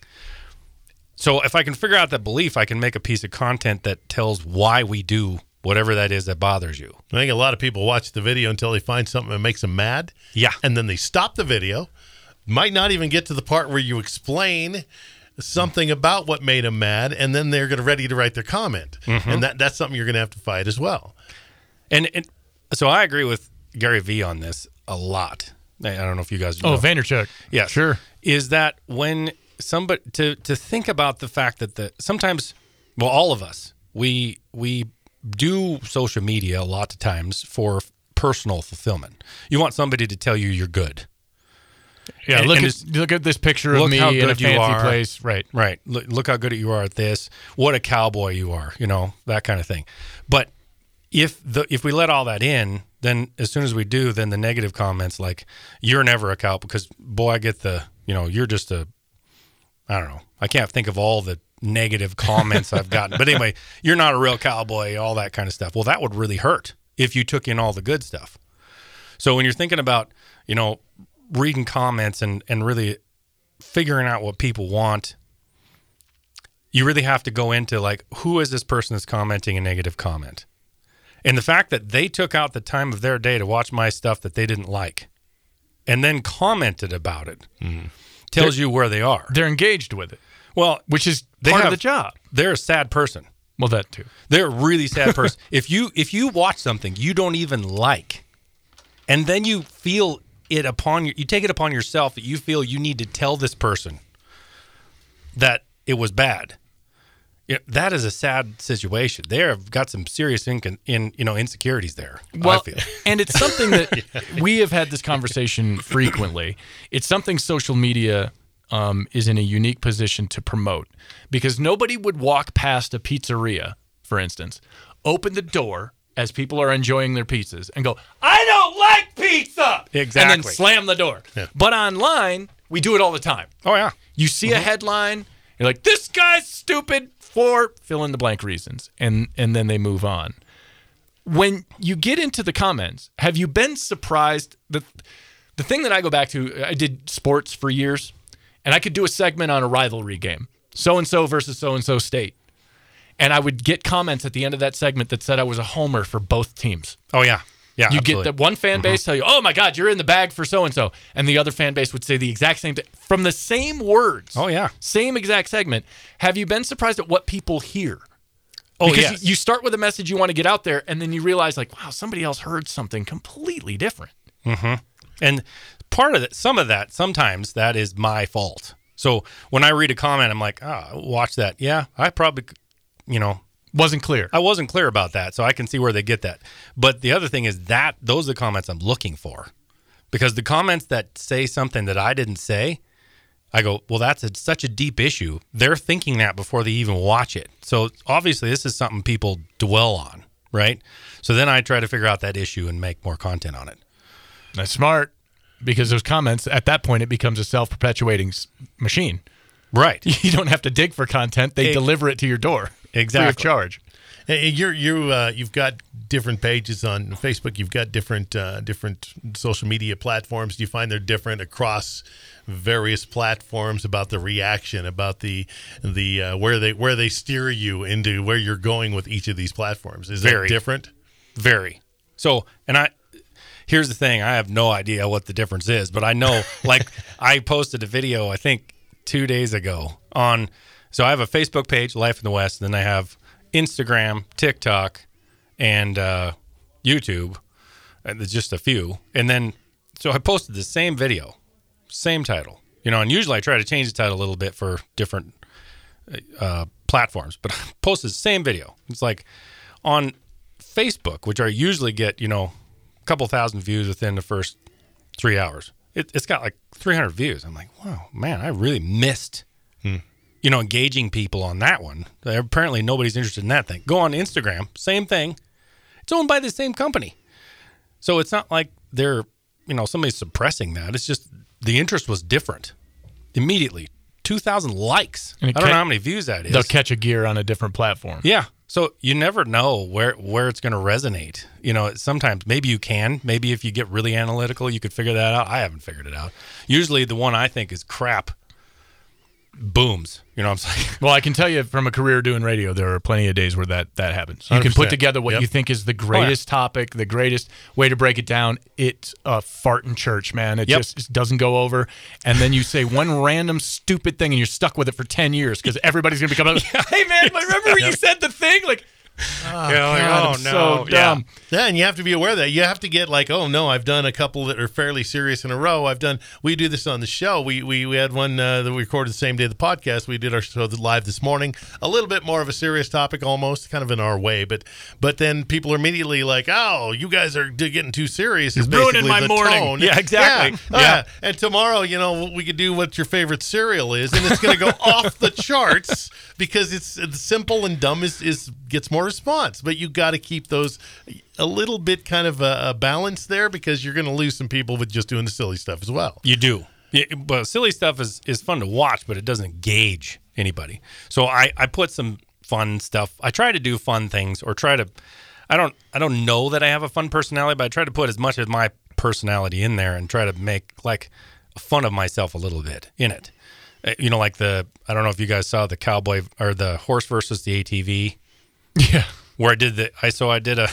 So if I can figure out that belief, I can make a piece of content that tells why we do whatever that is that bothers you. I think a lot of people watch the video until they find something that makes them mad. Yeah. And then they stop the video. Might not even get to the part where you explain something about what made them mad, and then they're going to ready to write their comment. Mm-hmm. And that that's something you're going to have to fight as well. And, and so I agree with Gary Vee on this a lot. I I don't know if you guys know. Oh, Vaynerchuk. Yeah, Sure. Is that when somebody to to think about the fact that the sometimes, well, all of us we we do social media a lot of times for personal fulfillment. You want somebody to tell you you're good, Yeah, And- look and at it's- look at this picture of look me how in a good you fancy are. place. Right. right? Look, look how good you are at this. What a cowboy you are, you know, that kind of thing. But if the if we let all that in, then as soon as we do, then the negative comments like you're never a cow, because boy, I get the you know you're just a I don't know. I can't think of all the negative comments I've gotten. But anyway, you're not a real cowboy, all that kind of stuff. Well, that would really hurt if you took in all the good stuff. So when you're thinking about, you know, reading comments and, and really figuring out what people want, you really have to go into like, who is this person that's commenting a negative comment? And the fact that they took out the time of their day to watch my stuff that they didn't like and then commented about it mm-hmm. tells they're, you where they are. They're engaged with it. Well, which is part have, of the job. They're a sad person. Well, that too. They're a really sad person. if you if you watch something you don't even like, and then you feel it upon you, you take it upon yourself that you feel you need to tell this person that it was bad. Yeah, that is a sad situation. They have got some serious in, in you know insecurities there. Well, I feel. And it's something that yeah. we have had this conversation frequently. It's something social media um, is in a unique position to promote, because nobody would walk past a pizzeria, for instance, open the door as people are enjoying their pizzas and go, "I don't like pizza," exactly, and then slam the door. Yeah. But online, we do it all the time. Oh yeah, you see mm-hmm. a headline, you're like, "This guy's stupid." For fill in the blank reasons, and and then they move on. When you get into the comments, have you been surprised? The the thing that I go back to, I did sports for years, and I could do a segment on a rivalry game, so and so versus so and so state, and I would get comments at the end of that segment that said I was a homer for both teams. Oh yeah. Yeah, you absolutely. get that one fan base mm-hmm. tell you, "Oh my God, you're in the bag for so and so," and the other fan base would say the exact same thing from the same words. Oh yeah, same exact segment. Have you been surprised at what people hear? Oh because yes. you start with a message you want to get out there, and then you realize, like, wow, somebody else heard something completely different. Mm-hmm. And part of it, some of that, sometimes that is my fault. So when I read a comment, I'm like, "Ah, oh, watch that." Yeah, I probably, you know. Wasn't clear. I wasn't clear about that, so I can see where they get that. But the other thing is that those are the comments I'm looking for. Because the comments that say something that I didn't say, I go, well, that's a, such a deep issue. They're thinking that before they even watch it. So obviously this is something people dwell on, right? So then I try to figure out that issue and make more content on it. That's smart, because those comments, at that point, it becomes a self-perpetuating machine. Right. You don't have to dig for content. They it, deliver it to your door. Exactly. Free of charge. Hey, you're you uh, you've got different pages on Facebook. You've got different uh, different social media platforms. Do you find they're different across various platforms about the reaction, about the the uh, where they where they steer you into where you're going with each of these platforms? Is Very that different? Very. So, and I here's the thing: I have no idea what the difference is, but I know. Like, I posted a video, I think two days ago on. So I have a Facebook page, Life in the West, and then I have Instagram, TikTok, and uh, YouTube. And there's just a few. And then, so I posted the same video, same title. You know, and usually I try to change the title a little bit for different uh, platforms, but I posted the same video. It's like on Facebook, which I usually get, you know, a couple thousand views within the first three hours. It, it's got like three hundred views. I'm like, wow, man, I really missed hmm. you know, engaging people on that one. Apparently nobody's interested in that thing. Go on Instagram, same thing. It's owned by the same company. So it's not like they're, you know, somebody's suppressing that. It's just the interest was different. Immediately, two thousand likes. I don't ca- know how many views that is. They'll catch a gear on a different platform. Yeah. So you never know where, where it's going to resonate. You know, sometimes maybe you can. Maybe if you get really analytical, you could figure that out. I haven't figured it out. Usually the one I think is crap booms. You know what I'm saying? Well, I can tell you from a career doing radio, there are plenty of days where that, that happens. You one hundred percent can put together what yep. you think is the greatest oh, yeah. topic, the greatest way to break it down. It's a fart in church, man. It yep. just it doesn't go over. And then you say one random stupid thing and you're stuck with it for ten years because everybody's going to be coming up, hey, man, remember when you said the thing? Like, oh, yeah, like, God, oh I'm no. so dumb. Yeah. yeah, and you have to be aware of that. You have to get like, oh, no, I've done a couple that are fairly serious in a row. I've done, we do this on the show. We we, we had one uh, that we recorded the same day of the podcast. We did our show live this morning. A little bit more of a serious topic almost, kind of in our way. But but then people are immediately like, oh, you guys are getting too serious. You're ruining my the morning. Tone. Yeah, exactly. Yeah. yeah. Uh, and tomorrow, you know, we could do what your favorite cereal is, and it's going to go off the charts because it's, it's simple and dumb is, is gets more response. But you got to keep those a little bit kind of a, a balance there because you're going to lose some people with just doing the silly stuff as well. You do. Yeah, but silly stuff is, is fun to watch, but it doesn't engage anybody. So I, I put some fun stuff. I try to do fun things or try to, I don't, I don't know that I have a fun personality, but I try to put as much of my personality in there and try to make like fun of myself a little bit in it. Uh, You know, like the I don't know if you guys saw the cowboy or the horse versus the A T V. Yeah. Where I did the I so I did a.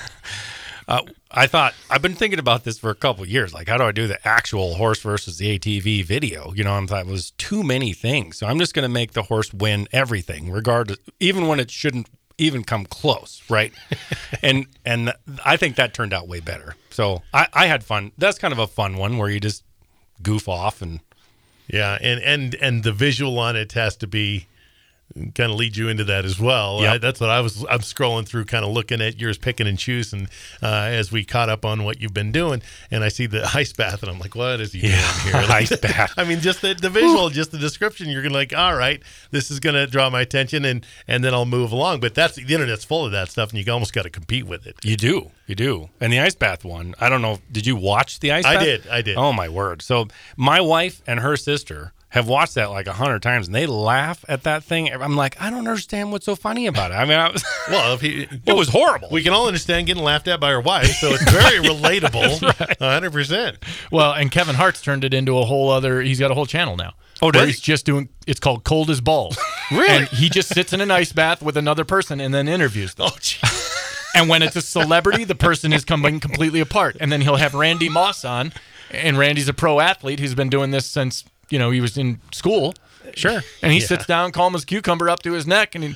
uh, I thought I've been thinking about this for a couple of years. Like, how do I do the actual horse versus the A T V video? You know, I thought it was too many things. So I'm just going to make the horse win everything, regardless, even when it shouldn't even come close, right? and and I think that turned out way better. So I, I had fun. That's kind of a fun one where you just goof off and Yeah, and and and the visual on it has to be kind of lead you into that as well. Yep. I, that's what I was. I'm scrolling through, kind of looking at yours, picking and choosing uh, as we caught up on what you've been doing, and I see the ice bath, and I'm like, what is he Yeah, doing here? Like, ice bath. I mean, just the, the visual, just the description. You're gonna like, all right, this is gonna draw my attention, and and then I'll move along. But that's the internet's full of that stuff, and you almost got to compete with it. You do. You do. And the ice bath one, I don't know. Did you watch the ice I bath? did. I did. Oh, my word. So my wife and her sister have watched that like a hundred times, and they laugh at that thing. I'm like, I don't understand what's so funny about it. I mean, I was, Well, if he, it was horrible. we can all understand getting laughed at by our wife, so it's very relatable, one hundred percent. Well, and Kevin Hart's turned it into a whole other. He's got a whole channel now. Oh, where does he's he? just doing. It's called Cold as Balls. Really? And he just sits in an ice bath with another person and then interviews them. Oh, geez. And when it's a celebrity, the person is coming completely apart. And then he'll have Randy Moss on, and Randy's a pro athlete who's been doing this since you know he was in school. Sure. And he Yeah. sits down, calm as a cucumber, up to his neck, and he,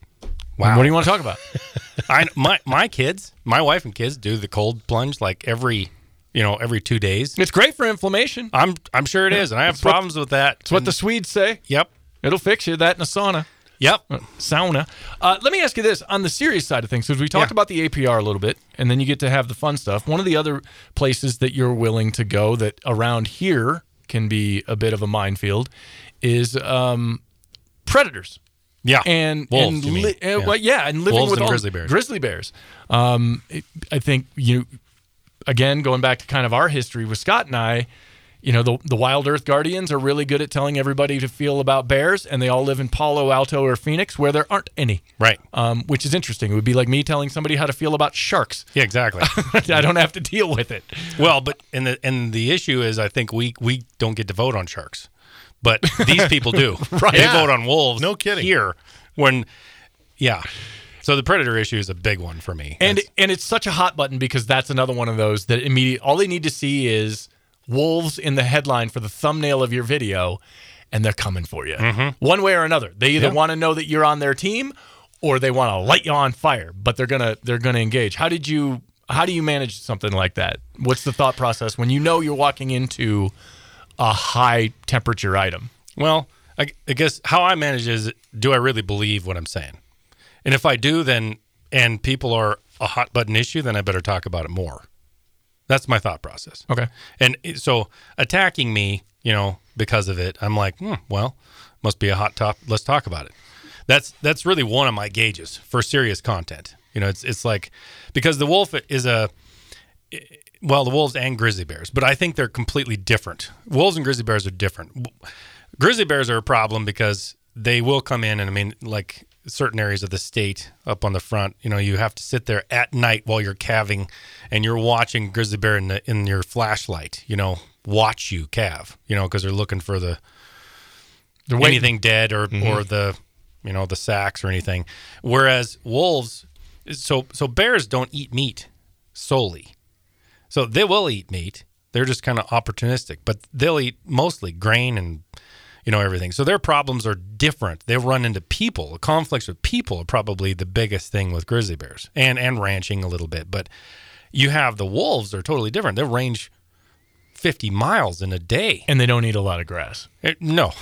Wow. what do you want to talk about? I my my kids, my wife and kids do the cold plunge like every, you know, every two days. It's great for inflammation. I'm I'm sure it is, and I have It's what- problems with that. It's what the Swedes say. Yep. It'll fix you. That in a sauna. Yep. Sauna. Uh, let me ask you this on the serious side of things, because we talked Yeah. about the A P R a little bit, and then you get to have the fun stuff. One of the other places that you're willing to go that around here can be a bit of a minefield is um, predators. Yeah. And Wolves, and you mean. li- uh, Yeah. well, yeah, and living Wolves with and all grizzly bears. Grizzly bears. Um, it- I think you, again, going back to kind of our history with Scott and I. You know, the the Wild Earth Guardians are really good at telling everybody to feel about bears, and they all live in Palo Alto or Phoenix where there aren't any. Right. Um, which is interesting. It would be like me telling somebody how to feel about sharks. Yeah, exactly. I don't have to deal with it. Well, but and the and the issue is, I think we we don't get to vote on sharks, but these people do. Right. They Yeah. vote on wolves. No kidding. Here, when, yeah. So the predator issue is a big one for me. And That's- and it's such a hot button because that's another one of those that immediate. All they need to see is wolves in the headline for the thumbnail of your video, and they're coming for you one way or another. They either Yeah. want to know that you're on their team, or they want to light you on fire. But they're gonna they're gonna engage. How did you how do you manage something like that? What's the thought process when you know you're walking into a high temperature item? well, I, I guess how I manage is, do I really believe what I'm saying? And if I do, then and people are a hot button issue, then I better talk about it more. That's my thought process. Okay. And it- so attacking me, you know, because of it, I'm like, hmm, well, must be a hot top. Let's talk about it. That's that's really one of my gauges for serious content. You know, it's it's like, because the wolf is a, well, the wolves and grizzly bears, but I think they're completely different. Wolves and grizzly bears are different. Grizzly bears are a problem because they will come in, and I mean, like certain areas of the state up on the front, you know, you have to sit there at night while you're calving, and you're watching grizzly bear in the, in your flashlight, you know, watch you calve, you know, because they're looking for the They're waiting. anything dead or or the, you know, the sacks or anything. Whereas wolves, so so bears don't eat meat solely, so they will eat meat. They're just kind of opportunistic, but they'll eat mostly grain and, you know, everything. So their problems are different. They run into people. Conflicts with people are probably the biggest thing with grizzly bears, and and ranching a little bit. But you have the wolves are totally different. They range fifty miles in a day. And they don't eat a lot of grass. Eh, no,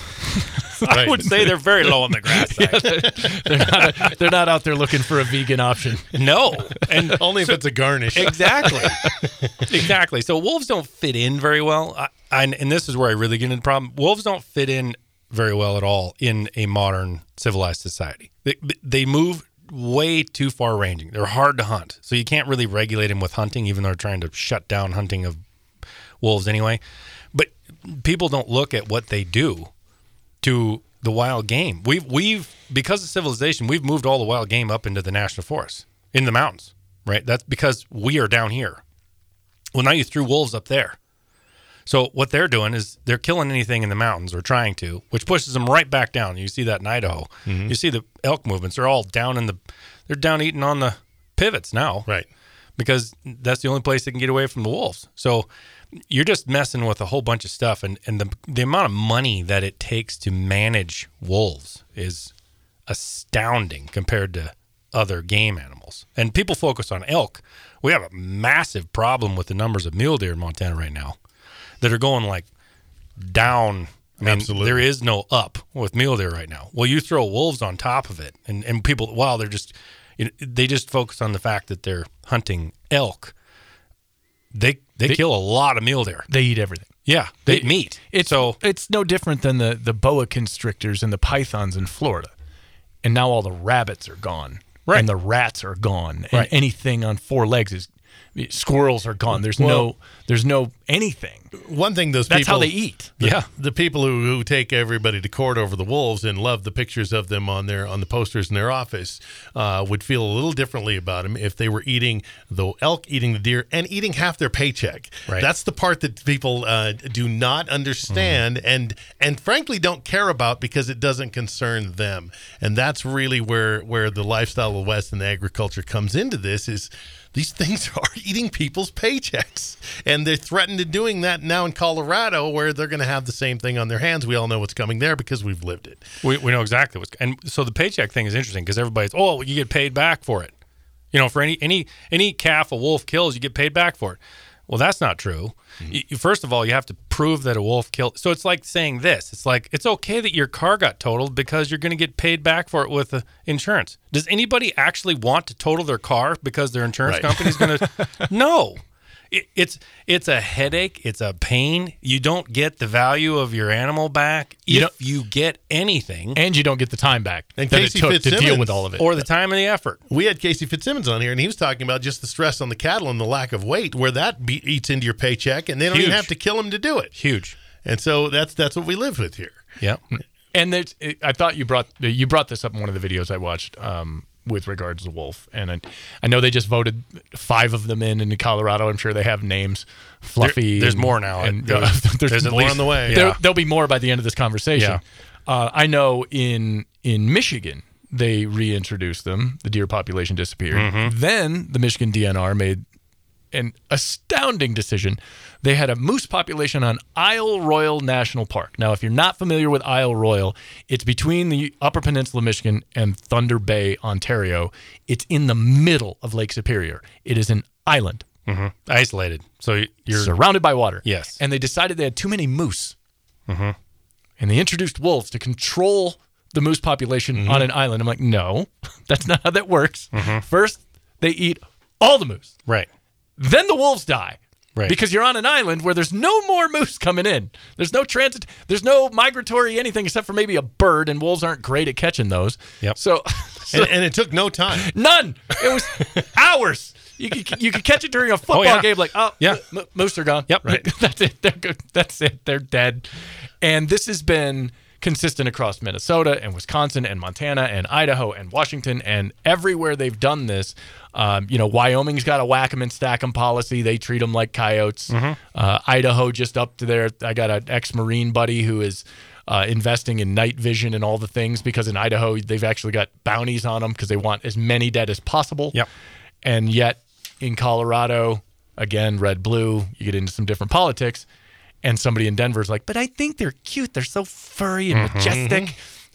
I Right. would say they're very low on the grass side. They're not, they're not out there looking for a vegan option. No, and Only if it's a garnish. exactly, exactly. So wolves don't fit in very well. I, I, and this is where I really get into the problem. Wolves don't fit in very well at all in a modern civilized society. They, they move way too far ranging. They're hard to hunt, so you can't really regulate them with hunting, even though they're trying to shut down hunting of wolves anyway. But people don't look at what they do to the wild game. We've we've because of civilization, we've moved all the wild game up into the national forest, in the mountains, right? That's because we are down here. Well, now you threw wolves up there. So what they're doing is they're killing anything in the mountains or trying to, which pushes them right back down. You see that in Idaho. Mm-hmm. You see the elk movements. They're all down in the, they're down eating on the pivots now. Right. Because that's the only place they can get away from the wolves. So you're just messing with a whole bunch of stuff. And, and the, the amount of money that it takes to manage wolves is astounding compared to other game animals. And people focus on elk. We have a massive problem with the numbers of mule deer in Montana right now that are going like down. I mean, Absolutely. There is no up with mule deer right now. Well, you throw wolves on top of it, and, and people, wow, they're just, you know, they just focus on the fact that they're hunting elk. They they, they kill a lot of mule deer. They eat everything. Yeah, they, They- eat meat. It's so it's no different than the the boa constrictors and the pythons in Florida, and now all the rabbits are gone, Right. and the rats are gone, and Right. anything on four legs is squirrels are gone. There's Well- no there's no anything. One thing those That's people how they eat. The, Yeah. the people who, who take everybody to court over the wolves and love the pictures of them on their on the posters in their office uh, would feel a little differently about them if they were eating the elk, eating the deer, and eating half their paycheck. Right. That's the part that people uh, do not understand Mm-hmm. and and frankly don't care about because it doesn't concern them. And that's really where where the lifestyle of the West and the agriculture comes into this is. These things are eating people's paychecks, and they're threatened to doing that now in Colorado, where they're going to have the same thing on their hands. We all know what's coming there because we've lived it. we, we know exactly what's, and so the paycheck thing is interesting because everybody's, oh, you get paid back for it. You know, for any any any calf a wolf kills, you get paid back for it. Well, that's not true. Mm-hmm. You, first of all, you have to prove that a wolf killed. So it's like saying this. It's like, it's okay that your car got totaled because you're going to get paid back for it with uh, insurance. Does anybody actually want to total their car because their insurance Right. company's going to? No. It, it's it's a headache. It's a pain. You don't get the value of your animal back You if you get anything. And you don't get the time back And that Casey it took to deal Fitzsimmons- with all of it. Or the time and the effort. We had Casey Fitzsimmons on here, and he was talking about just the stress on the cattle and the lack of weight, where that be- eats into your paycheck, and they don't even Huge. have to kill them to do it. Huge. And so that's that's what we live with here. Yeah. And there's, I thought you brought you brought this up in one of the videos I watched um, with regards to wolf, and I, I know they just voted five of them in in Colorado. I'm sure they have names, Fluffy. There- there's and- more now. and There- uh, there's, there's at more least- on the way. There, Yeah. There'll be more by the end of this conversation. Yeah. Uh, I know in in Michigan they reintroduced them. The deer population disappeared. Mm-hmm. Then the Michigan D N R made an astounding decision. They had a moose population on Isle Royale National Park. Now, if you're not familiar with Isle Royale, it's between the Upper Peninsula of Michigan and Thunder Bay, Ontario. It's in the middle of Lake Superior. It is an island Mm-hmm. Isolated. So you're surrounded by water. Yes. And they decided they had too many moose. Mm-hmm. And they introduced wolves to control the moose population Mm-hmm. on an island. I'm like, no, that's not how that works. First, they eat all the moose. right. Then the wolves die. Right. Because you're on an island where there's no more moose coming in. There's no transit. There's no migratory anything except for maybe a bird, and wolves aren't great at catching those. Yep. So, so And, and it took no time. none. It was hours. You could, you could catch it during a football yeah. game, like, oh, Yeah. m- moose are gone. Yep. Right. That's it. They're good. That's it. They're dead. And this has been consistent across Minnesota and Wisconsin and Montana and Idaho and Washington and everywhere they've done this. Um, you know, Wyoming's got a whack 'em and stack 'em policy. They treat them like coyotes. Mm-hmm. Uh, Idaho just up to there. I got an ex-Marine buddy who is uh, investing in night vision and all the things because in Idaho they've actually got bounties on them because they want as many dead as possible. Yep. And yet in Colorado, again, red, blue, you get into some different politics. And somebody in Denver's like, but I think they're cute. They're so furry and majestic.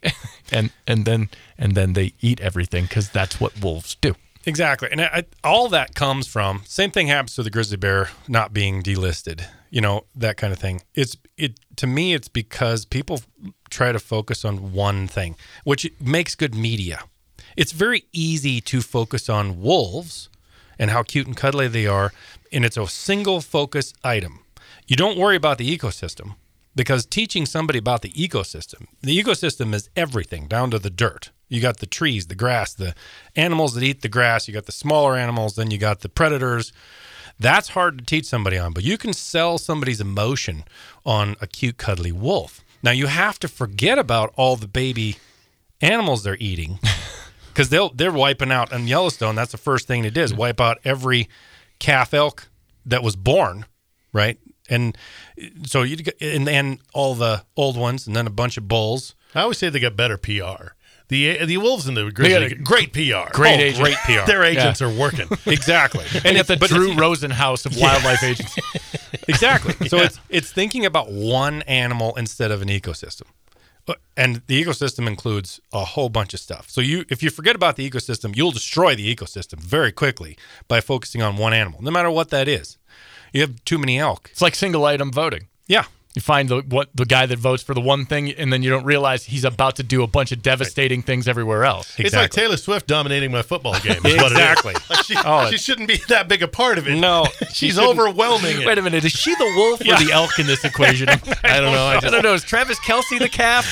and and then and then they eat everything because that's what wolves do. Exactly. And I, all that comes from, same thing happens to the grizzly bear not being delisted, you know, that kind of thing. It's it to me, it's because people try to focus on one thing, which makes good media. It's very easy to focus on wolves and how cute and cuddly they are, and it's a single focus item. You don't worry about the ecosystem because teaching somebody about the ecosystem, the ecosystem is everything down to the dirt. You got the trees, the grass, the animals that eat the grass. You got the smaller animals. Then you got the predators. That's hard to teach somebody on, but you can sell somebody's emotion on a cute, cuddly wolf. Now you have to forget about all the baby animals they're eating because they'll they're wiping out in Yellowstone. That's the first thing they did is wipe out every calf elk that was born, right? And so you and then all the old ones, and then a bunch of bulls. I always say they got better P R. The the Wolves and the Grizzlies, got a great P R. Great oh, agent. Great P R. Their agents Yeah. are working. Exactly. And at the but Drew it's- Rosenhaus of wildlife agency. Exactly. So Yeah. it's it's thinking about one animal instead of an ecosystem. And the ecosystem includes a whole bunch of stuff. So you if you forget about the ecosystem, you'll destroy the ecosystem very quickly by focusing on one animal, no matter what that is. You have too many elk. It's like single item voting. Yeah. You find the what the guy that votes for the one thing, and then you don't realize he's about to do a bunch of devastating things everywhere else. It's like Taylor Swift dominating my football game. Is Exactly. What it is. Like she, Oh, she shouldn't be that big a part of it. No. She's overwhelming it. Wait a minute, is she the wolf or the elk in this equation? I don't know. I I just, don't know. Is Travis Kelce the calf?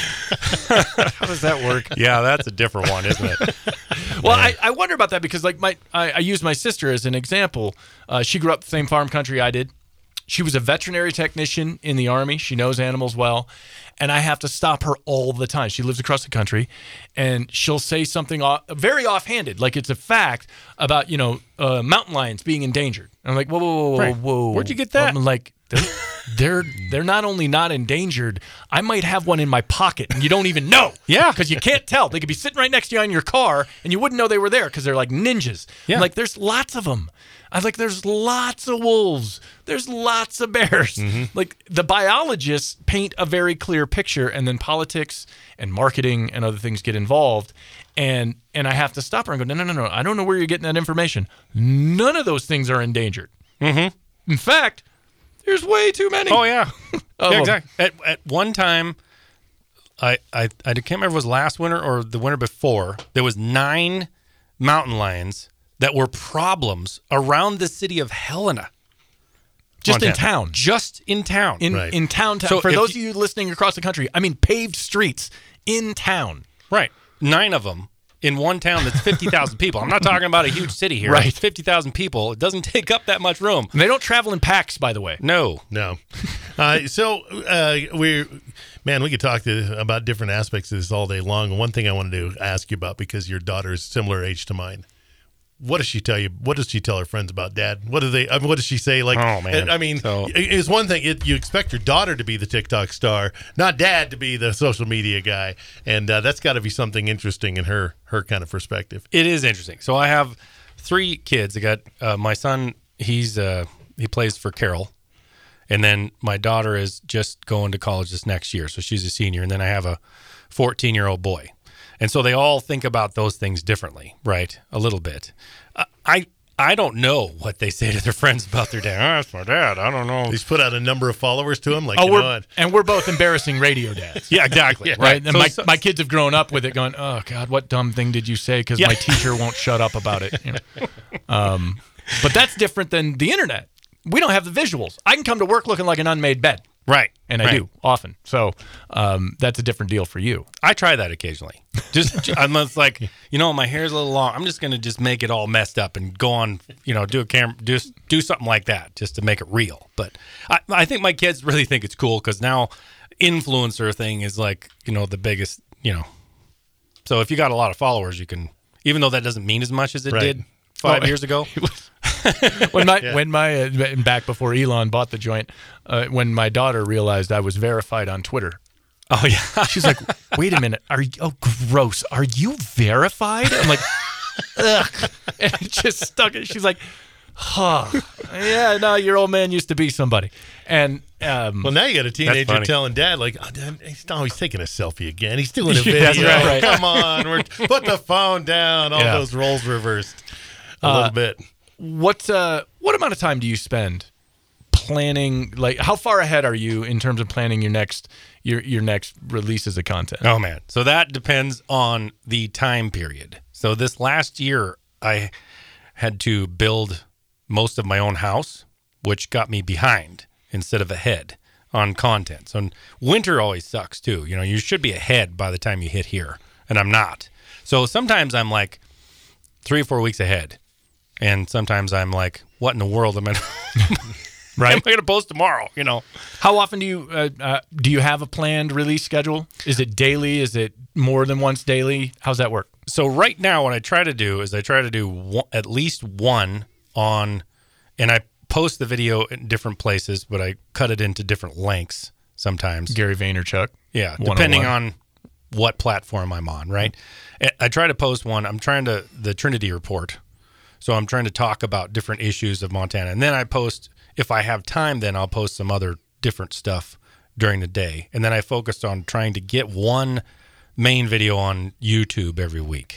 How does that work? Yeah, that's a different one, isn't it? Well, I, I wonder about that because, like, my I, I use my sister as an example. Uh, she grew up the same farm country I did. She was a veterinary technician in the Army. She knows animals well. And I have to stop her all the time. She lives across the country. And she'll say something off, very offhanded, like it's a fact, about, you know, uh, mountain lions being endangered. And I'm like, whoa, whoa, whoa, Right. whoa. Where'd you get that? I'm like, they're, they're, they're not only not endangered, I might have one in my pocket and you don't even know. Yeah. Because you can't tell. They could be sitting right next to you on your car and you wouldn't know they were there because they're like ninjas. Yeah. I'm like, there's lots of them. I was like, there's lots of wolves. There's lots of bears. Mm-hmm. Like the biologists paint a very clear picture, and then politics and marketing and other things get involved. And and I have to stop her and go, no, no, no, no. I don't know where you're getting that information. None of those things are endangered. Mm-hmm. In fact, there's way too many. Oh, yeah. Oh. Yeah, exactly. At, at one time, I, I, I can't remember if it was last winter or the winter before, there was nine mountain lions that were problems around the city of Helena. Just in Montana. town. Just in town. In Right. in town. town. So For if those you- of you listening across the country, I mean paved streets in town. Right. Nine of them in one town that's fifty thousand people. I'm not talking about a huge city here. Right. It's fifty thousand people. It doesn't take up that much room. And they don't travel in packs, by the way. No. No. Uh, so uh, we're, man, we could talk to, about different aspects of this all day long. One thing I wanted to ask you about, because your daughter is similar age to mine. What does she tell you? What does she tell her friends about Dad? What do they? I mean, what does she say? Like, Oh, man. I mean, So- it's one thing. It, you expect your daughter to be the TikTok star, not Dad to be the social media guy, and uh, that's got to be something interesting in her her kind of perspective. It is interesting. So I have three kids. I got uh, my son. He's uh, he plays for Carroll, and then my daughter is just going to college this next year, so she's a senior. And then I have a fourteen-year-old boy, and so they all think about those things differently, right? A little bit. Uh, I I don't know what they say to their friends about their dad. Oh, that's my dad. I don't know. He's put out a number of followers to him. Like, Oh, you we're know what? and we're both embarrassing radio dads. Yeah, exactly. Yeah. Right. And So- my, so- my kids have grown up with it going, oh, God, what dumb thing did you say? Because Yeah. my teacher won't shut up about it. You know? um, but that's different than the internet. We don't have the visuals. I can come to work looking like an unmade bed, Right. and I right. do often. So um, that's a different deal for you. I try that occasionally. Just I'm just like, you know, my hair's a little long. I'm just gonna just make it all messed up and go on, you know, do a camera, do do something like that just to make it real. But I, I think my kids really think it's cool because now influencer thing is like, you know, the biggest, you know. So if you got a lot of followers, you can, even though that doesn't mean as much as it Right. did five Oh, years ago. When my Yeah. when my uh, back before Elon bought the joint, uh, when my daughter realized I was verified on Twitter, Oh yeah. she's like, "Wait a minute, are you? Oh, gross! Are you verified?" I'm like, "Ugh," and it just stuck. She's like, "Huh? Yeah, no, your old man used to be somebody." And um, Well, now you got a teenager funny. telling Dad, like, oh, Dad, he's, oh, he's taking a selfie again. He's doing a Yeah, video. that's right. Come on, we're, put the phone down. All Yeah. those roles reversed a Uh, little bit. what uh, what amount of time do you spend planning? Like, how far ahead are you in terms of planning your next your your next releases of content? Oh man. So that depends on the time period. So this last year I had to build most of my own house, which got me behind instead of ahead on content. So winter always sucks too. You know, you should be ahead by the time you hit here, and I'm not. So sometimes I'm like three or four weeks ahead. And sometimes I'm like, what in the world am I Right? am I going to post tomorrow, you know? How often do you uh, uh, do you have a planned release schedule? Is it daily? Is it more than once daily? How's that work? So right now, what I try to do is I try to do one, at least one on, and I post the video in different places, but I cut it into different lengths sometimes. Gary Vaynerchuk. Yeah, one oh one. depending on what platform I'm on, right? I try to post one. I'm trying to, the Trinity Report. So I'm trying to talk about different issues of Montana. And then I post, if I have time, then I'll post some other different stuff during the day. And then I focused on trying to get one main video on YouTube every week.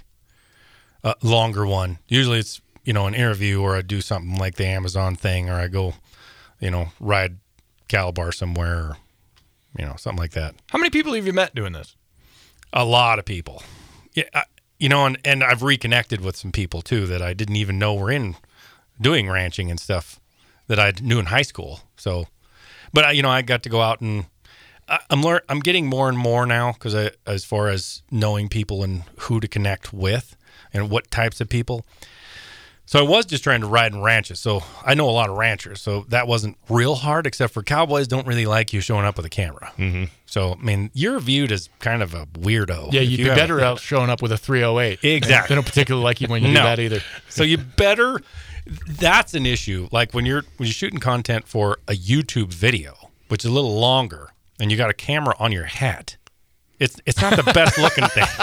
A longer one. Usually it's, you know, an interview, or I do something like the Amazon thing, or I go, you know, ride Calabar somewhere, or, you know, something like that. How many people have you met doing this? A lot of people. Yeah, I, you know, and, and I've reconnected with some people too that I didn't even know were in doing ranching and stuff that I knew in high school. So, but I, you know, I got to go out and I, I'm learn. I'm getting more and more now because I, as far as knowing people and who to connect with and what types of people. So I was just trying to ride in ranches. So I know a lot of ranchers. So that wasn't real hard, except for cowboys don't really like you showing up with a camera. Mm-hmm. So, I mean, you're viewed as kind of a weirdo. Yeah, If you'd you be have- better out showing up with a three oh eight. Exactly. They don't particularly like you when you do No. that either. So you better, that's an issue. Like when you're, when you're shooting content for a YouTube video, which is a little longer, and you got a camera on your hat, it's, it's not the best looking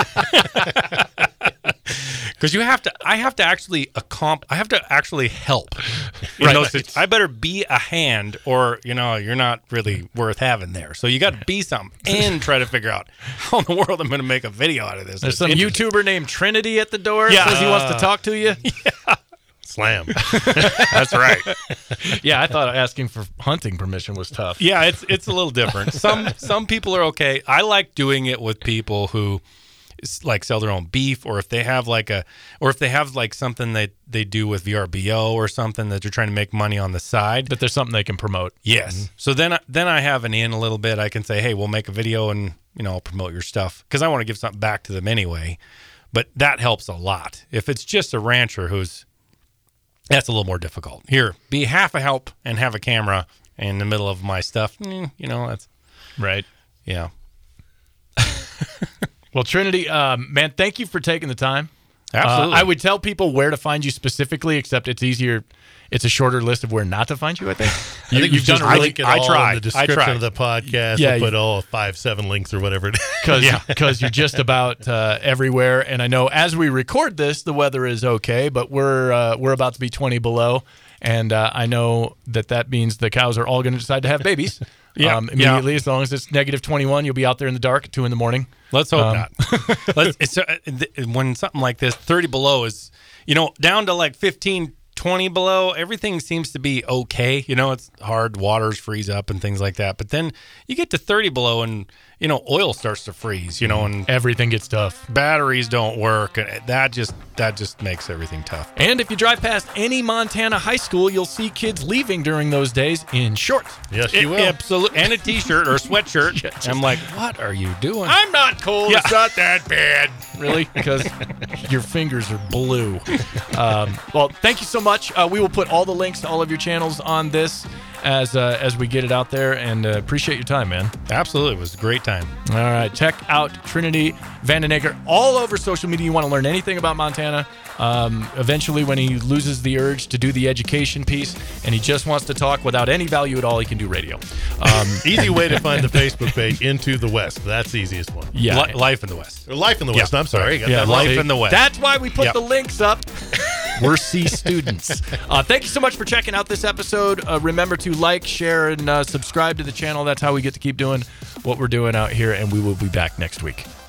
thing. Because you have to, I have to actually accomp, I have to actually help. In Right. those situ- I better be a hand, or you know, you're not really worth having there. So you got to be something and try to figure out how in the world I'm going to make a video out of this. There's It's some interesting. YouTuber named Trinity at the door. Yeah. Says he wants to talk to you. Slam. That's right. Yeah, I thought asking for hunting permission was tough. Yeah, it's it's a little different. Some some people are okay. I like doing it with people who s- like sell their own beef, or if they have like a, or if they have like something that they do with V R B O or something that they're trying to make money on the side. But there's something they can promote. Yes. So then I- then I have an in a little bit. I can say, hey, we'll make a video and you know I'll promote your stuff because I want to give something back to them anyway. But that helps a lot. If it's just a rancher who's, that's a little more difficult. Here, be half a help and have a camera in the middle of my stuff. Mm, you know, that's, Right. yeah. Well, Trinity, um, man, thank you for taking the time. Absolutely. Uh, I would tell people where to find you specifically, except it's easier. It's a shorter list of where not to find you, I think. I You, think you've we done just a really link it I all tried. in the I description tried. of the podcast. Yeah, we'll you- put all five, seven links or whatever it is. because Yeah. because you're just about uh, everywhere. And I know as we record this, the weather is okay, but we're uh, we're about to be twenty below, and uh, I know that that means the cows are all going to decide to have babies. Yeah. um, immediately, as long as it's negative twenty-one, you'll be out there in the dark at two in the morning. Let's hope Um, not. Let's, it's, uh, th- when something like this, thirty below is, you know, down to like fifteen, twenty below, everything seems to be okay. You know, it's hard, waters freeze up and things like that. But then you get to thirty below and, you know, oil starts to freeze, you know, and Everything gets tough. batteries don't work. And that just, that just makes everything tough. And if you drive past any Montana high school, you'll see kids leaving during those days in shorts. Yes, you will. Absolutely. And a t-shirt or a sweatshirt. I'm like, what are you doing? I'm not cold. Yeah. It's not that bad. Really? Because your fingers are blue. Um, well, thank you so much. Uh, we will put all the links to all of your channels on this as uh, as we get it out there, and uh, appreciate your time, man. Absolutely. It was a great time. All right. Check out Trinity Vandenegger all over social media. You want to learn anything about Montana. Um, eventually, when he loses the urge to do the education piece and he just wants to talk without any value at all, he can do radio. Um, Easy way to find the Facebook page, Into the West. That's the easiest one. yeah. Li- Life in the West. Or Life in the Yeah. West. I'm sorry. Got Yeah, that Life right. in the West. That's why we put Yep. the links up. We're C students. Uh, thank you so much for checking out this episode. Uh, remember to like, share, and uh, subscribe to the channel. That's how we get to keep doing what we're doing out here, and we will be back next week.